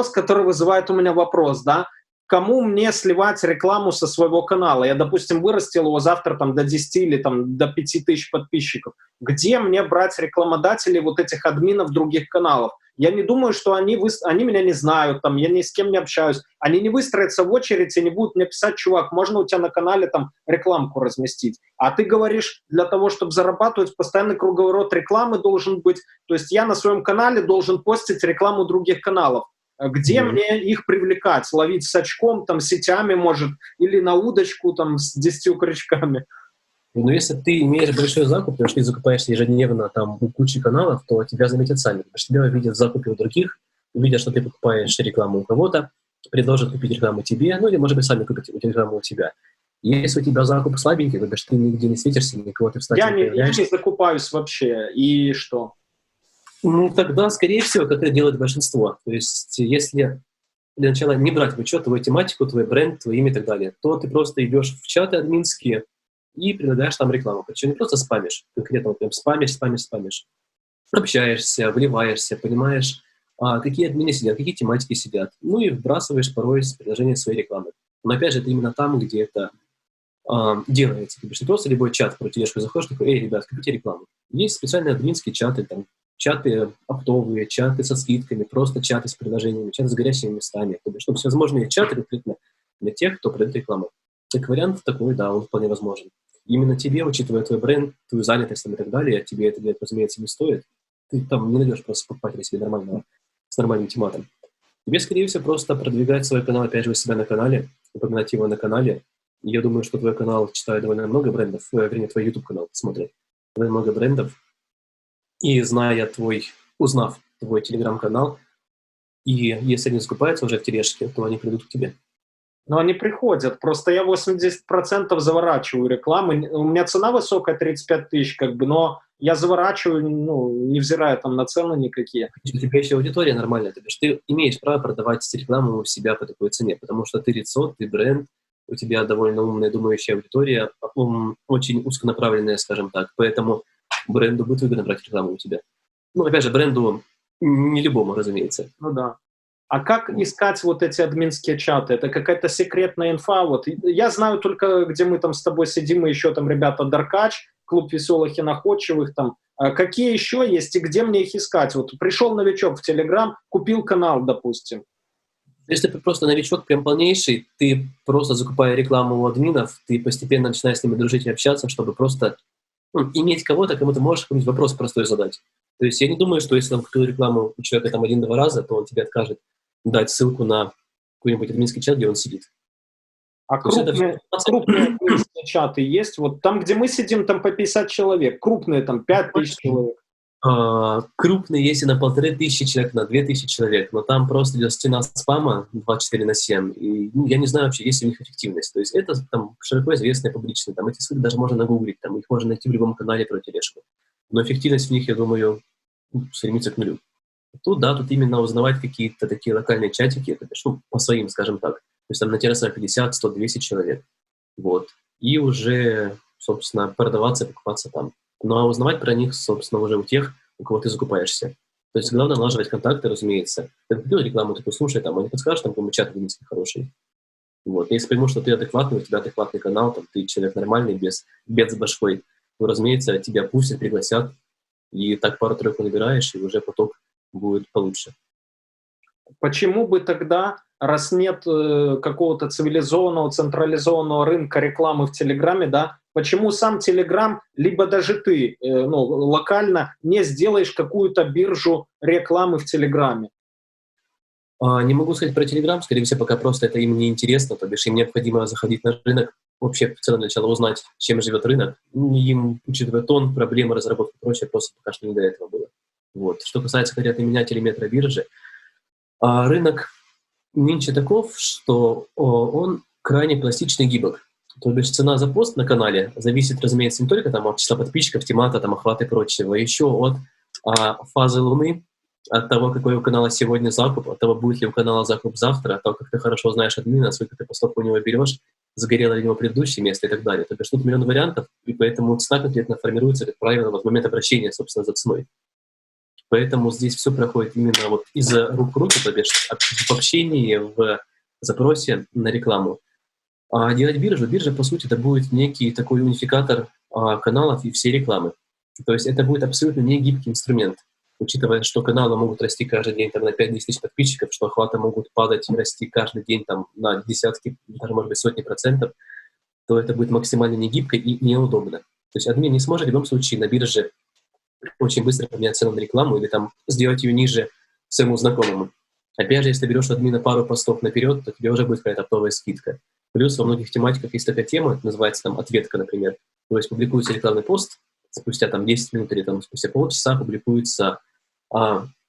вопрос, да, кому мне сливать рекламу со своего канала? Я, допустим, вырастил его завтра там, до 10 или там, до 5 тысяч подписчиков. Где мне брать рекламодателей вот этих админов других каналов? Я не думаю, что они меня не знают, там, я ни с кем не общаюсь. Они не выстроятся в очередь и не будут мне писать: чувак, можно у тебя на канале там рекламку разместить? А ты говоришь, для того, чтобы зарабатывать, постоянный круговорот рекламы должен быть. То есть я на своем канале должен постить рекламу других каналов. Где мне их привлекать? Ловить с очком, там, сетями, может, или на удочку там, с 10 крючками? Но если ты имеешь большой закуп, потому что ты закупаешься ежедневно там у кучи каналов, то тебя заметят сами. Потому что тебя видят в закупе у других, увидят, что ты покупаешь рекламу у кого-то, предложат купить рекламу тебе, ну или, может быть, сами купить рекламу у тебя. Если у тебя закуп слабенький, то бишь ты нигде не светишься, никого ты в стате Я не не, я появляешься. не закупаюсь вообще. И что? Ну, тогда, скорее всего, как это делает большинство. То есть, если для начала не брать в учет твою тематику, твой бренд, твое имя и так далее, то ты просто идешь в чаты админские и предлагаешь там рекламу. Причем не просто спамишь, конкретно вот прям спамишь. Общаешься, вливаешься, понимаешь, какие админы сидят, какие тематики сидят. Ну и вбрасываешь порой с предложения своей рекламы. Но опять же, это именно там, где это делается. То бишь не просто любой чат про тележку заходишь, такой, эй, ребят, купите рекламу. Есть специальные админские чаты, там, чаты оптовые, чаты со скидками, просто чаты с предложениями, чаты с горящими местами. То бишь, чтобы всевозможные чаты конкретно для тех, кто продает рекламу. Как вариант такой, да, он вполне возможен. Именно тебе, учитывая твой бренд, твою занятость и так далее, тебе это делать, разумеется, не стоит. Ты там не найдешь просто покупателя себе нормального, с нормальным тематом. Тебе, скорее всего, просто продвигать свой канал, опять же, у себя на канале, упоминать его на канале. Я думаю, что твой канал читает довольно много брендов, вернее, твой YouTube-канал смотрит довольно много брендов. И узнав твой Telegram-канал, и если они закупаются уже в тележке, то они придут к тебе. Но они приходят. Просто я 80% заворачиваю рекламы. У меня цена высокая, 35 тысяч, как бы, но я заворачиваю, ну, невзирая там на цены никакие. У тебя еще аудитория нормальная, то есть ты имеешь право продавать рекламу у себя по такой цене, потому что ты лицо, ты бренд, у тебя довольно умная, думающая аудитория, очень узконаправленная, скажем так, поэтому бренду будет выгодно брать рекламу у тебя. Ну, опять же, бренду не любому, разумеется. Ну да. А как искать вот эти админские чаты? Это какая-то секретная инфа? Вот я знаю только, где мы там с тобой сидим, и еще там ребята Даркач, клуб веселых и находчивых там. А какие еще есть и где мне их искать? Вот пришел новичок в Телеграм, купил канал, допустим. Если ты просто новичок, прям полнейший, ты просто закупая рекламу у админов, ты постепенно начинаешь с ними дружить и общаться, чтобы просто иметь кого-то, кому ты можешь какой-нибудь вопрос простой задать. То есть я не думаю, что если там купил рекламу у человека там 1-2 раза, то он тебе откажет дать ссылку на какой-нибудь админский чат, где он сидит. А крупные админские чаты есть? Вот там, где мы сидим, там по 50 человек. Крупные там 5000 человек. Крупные есть и на 1500 человек, на 2000 человек, но там просто идет стена спама 24/7, и я не знаю вообще, есть ли у них эффективность. То есть это там широко известные публичные, там эти ссылки даже можно нагуглить, там их можно найти в любом канале про тележку. Но эффективность в них, я думаю, стремится к нулю. Тут именно узнавать какие-то такие локальные чатики, по своим, скажем так. То есть там на 50, 100, 200 человек. Вот. И уже, собственно, продаваться и покупаться там. Ну, а узнавать про них, собственно, уже у тех, у кого ты закупаешься. То есть главное налаживать контакты, разумеется. Ты купил рекламу, такой, слушай, там, они подскажут, там, какой-нибудь чат админский хороший. Вот. Если пойму, что ты адекватный, у тебя адекватный канал, там, ты человек нормальный, без башкой, ну, разумеется, тебя пустят, пригласят, и так пару-тройку набираешь, и уже поток будет получше. Почему бы тогда, раз нет какого-то цивилизованного, централизованного рынка рекламы в Телеграме, да, почему сам Телеграм, либо даже ты локально не сделаешь какую-то биржу рекламы в Телеграме? Не могу сказать про Телеграм, скорее всего, пока просто это им не интересно, то бишь им необходимо заходить на рынок, вообще в целом для начала узнать, чем живет рынок. Им, учитывая тон, проблемы, разработки и прочее, просто пока что не до этого было. Вот. Что касается конкретно меня, телеметра биржи, рынок нынче таков, что он крайне пластичный и гибок. То бишь цена за пост на канале зависит, разумеется, не только там, от числа подписчиков, темата, там, охвата и прочего, а еще от фазы Луны, от того, какой у канала сегодня закуп, от того, будет ли у канала закуп завтра, от того, как ты хорошо знаешь админа, сколько ты постов у него берешь, загорело ли у него предыдущее место и так далее. То бишь тут миллион вариантов, и поэтому цена конкретно формируется, как правило, в момент обращения, собственно, за ценой. Поэтому здесь все проходит именно вот из рук в руки, то бишь в общении, в запросе на рекламу. А делать биржа, по сути, это будет некий такой унификатор каналов и всей рекламы. То есть это будет абсолютно не гибкий инструмент, учитывая, что каналы могут расти каждый день там, на 5-10 тысяч подписчиков, что охваты могут падать и расти каждый день там, на десятки, даже, может быть, сотни процентов, то это будет максимально не гибко и неудобно. То есть админ не сможет в любом случае на бирже очень быстро поменять цену на рекламу или там сделать ее ниже своему знакомому. Опять же, если берешь у админа пару постов наперед, то тебе уже будет какая-то оптовая скидка. Плюс во многих тематиках есть такая тема, называется там ответка, например. То есть публикуется рекламный пост, спустя там 10 минут или там спустя полчаса публикуется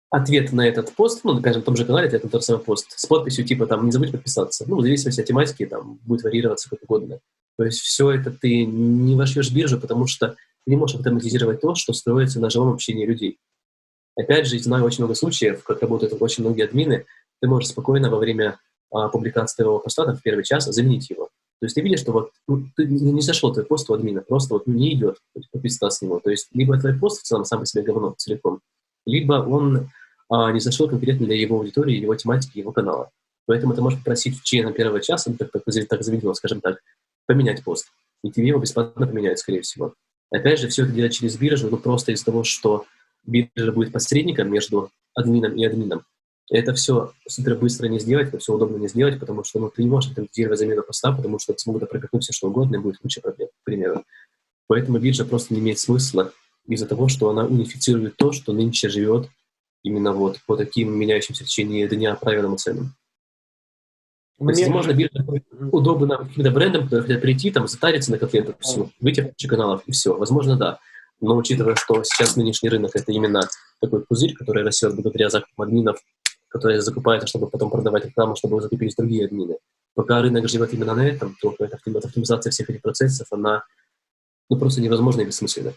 ответ на этот пост, ну, например, в том же канале ответ на тот самый пост с подписью типа там «не забудь подписаться». Ну, в зависимости от тематики там будет варьироваться как угодно. То есть все это ты не вошьешь в биржу, потому что ты не можешь автоматизировать то, что строится на живом общении людей. Опять же, знаю очень много случаев, как работают очень многие админы, ты можешь спокойно во время публикации твоего поста там, в первый час заменить его. То есть ты видишь, что вот ты не зашел твой пост у админа, просто вот не идет подписаться с него. То есть либо твой пост в целом сам по себе говно целиком, либо он не зашел конкретно для его аудитории, его тематики, его канала. Поэтому ты можешь попросить в течение первого часа, так заведено, скажем так, поменять пост. И тебе его бесплатно поменяют, скорее всего. Опять же, все это делать через биржу, но просто из-за того, что биржа будет посредником между админом и админом. Это все супер быстро не сделать, это все удобно не сделать, потому что ты не можешь автоматизировать замену поста, потому что смогут пропихнуть все что угодно, и будет куча проблем, к примеру. Поэтому биржа просто не имеет смысла из-за того, что она унифицирует то, что нынче живет именно вот по таким меняющимся в течение дня правилам и ценам. То есть, возможно, биржа удобна каким-то брендам, которые хотят прийти, там, затариться на клиентов, все, выйти в кучу каналов, и все. Возможно, да. Но учитывая, что сейчас нынешний рынок — это именно такой пузырь, который растет благодаря закупам админов, которые закупаются, чтобы потом продавать рекламу, чтобы закупились другие админы. Пока рынок живет именно на этом, то автоматизация всех этих процессов, она просто невозможна и бессмысленна.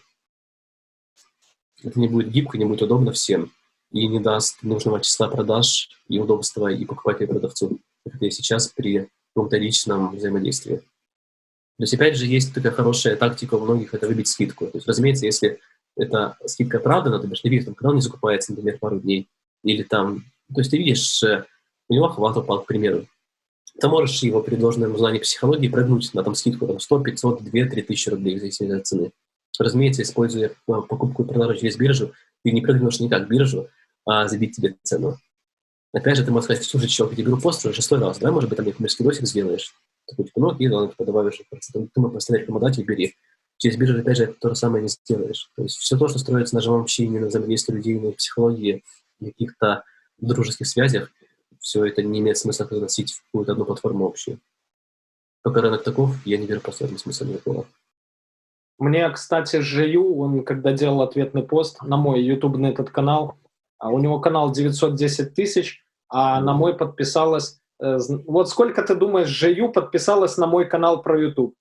Это не будет гибко, не будет удобно всем и не даст нужного числа продаж и удобства и покупателю, и продавцу. Это и сейчас при каком-то личном взаимодействии. То есть, опять же, есть такая хорошая тактика у многих — это выбить скидку. То есть, разумеется, если эта скидка оправдана, то бишь, ты видишь, там канал не закупается, например, пару дней, или там... То есть ты видишь, у него охват упал, к примеру. Ты можешь его при должном знании психологии прогнуть на там скидку там, 100, 500, 2, 3 тысячи рублей, в зависимости от цены. Разумеется, используя покупку и продажу через биржу, ты не прогнешь никак биржу, а забить тебе цену. Опять же, ты можешь сказать: слушай, чувак, я тебе беру пост уже 6 раз, давай, может быть, там мне коммерческий досик сделаешь. Такой, типа, ну окей, ладно, типа, добавишь, ты можешь поставить рекомендатель, бери. Через биржу, опять же, то же самое не сделаешь. То есть все то, что строится на живом общении, на взаимодействии людей, на психологии, на каких-то дружеских связях, все это не имеет смысла переносить в какую-то одну платформу общую. Пока рынок таков, я не верю просто в этом смысла никакого. Мне, кстати, Жию, он когда делал ответный пост на мой ютубный этот канал, у него канал 910 тысяч, а на мой подписалось... Вот сколько, ты думаешь, Жию подписалось на мой канал про YouTube?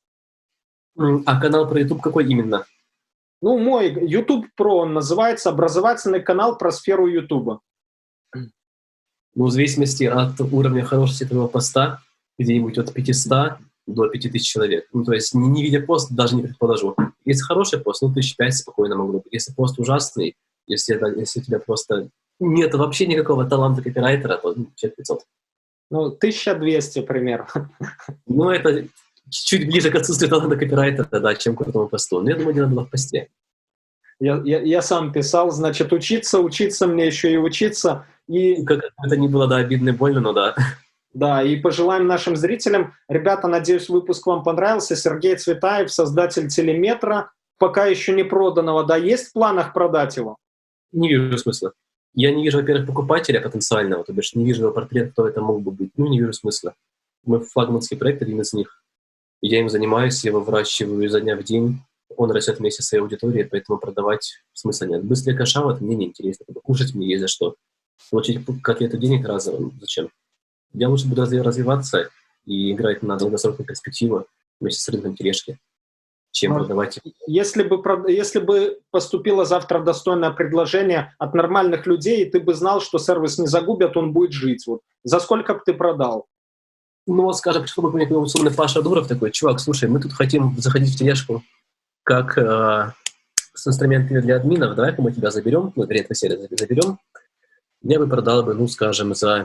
А канал про YouTube какой именно? Ну, мой YouTube Pro, он называется, образовательный канал про сферу YouTube. Ну, в зависимости от уровня хорошести твоего поста, где-нибудь от 500 до 5000 человек. Ну, то есть, не видя пост, даже не предположу. Если хороший пост, 1500 спокойно могло быть. Если пост ужасный, если у тебя просто нет вообще никакого таланта копирайтера, то 500. Ну, 1200 примерно. Ну, это чуть ближе к отсутствию таланта копирайтера, да, чем к крутому посту. Но я думаю, дело было в посте. Я сам писал, значит, учиться, мне еще и учиться. И как это ни было, да, обидно и больно, но да. Да, и пожелаем нашим зрителям. Ребята, надеюсь, выпуск вам понравился. Сергей Цветаев, создатель Телеметра, пока еще не проданного. Да, есть в планах продать его? Не вижу смысла. Я не вижу, во-первых, покупателя потенциального, то бишь не вижу его портрет, кто это мог бы быть. Ну, не вижу смысла. Мы флагманский проект, один из них. Я им занимаюсь, я его выращиваю изо дня в день. Он растет вместе со своей аудиторией, поэтому продавать смысла нет. Быстрее кэша, вот мне неинтересно. Кушать мне есть за что. Получить какие-то денег разово, зачем? Я лучше буду развиваться и играть на долгосрочную перспективу вместе с рынком тележки, чем продавать. Если бы поступило завтра достойное предложение от нормальных людей, и ты бы знал, что сервис не загубят, он будет жить. Вот. За сколько бы ты продал? Ну, вот, скажем, пришел бы ко мне какой-нибудь умный Паша Дуров такой: чувак, слушай, мы тут хотим заходить в тележку как с инструментами для админов, давай-ка мы тебя заберем, ну, вернее, сервис заберем. Я бы продал бы, ну, скажем, за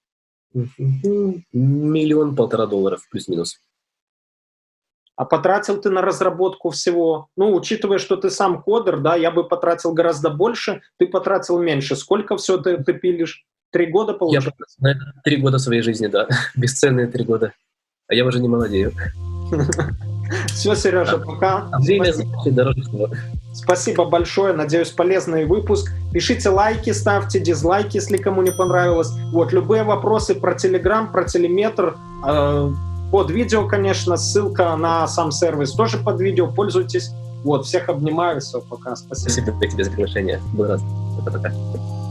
$1-1,5 миллиона плюс-минус. А потратил ты на разработку всего? Ну, учитывая, что ты сам кодер, да, я бы потратил гораздо больше, ты потратил меньше. Сколько все ты пилишь? 3 года получается? Я потратил на это 3 года своей жизни, да. Бесценные 3 года. А я уже не молодею. Все, Сережа, пока. Время дороже всего. Спасибо большое. Надеюсь, полезный выпуск. Пишите лайки, ставьте дизлайки, если кому не понравилось. Вот, любые вопросы про Telegram, про Телеметр, под видео, конечно, ссылка на сам сервис тоже под видео. Пользуйтесь. Вот, всех обнимаю. Все, пока. Спасибо. Спасибо тебе за приглашение. Был рад. Пока-пока.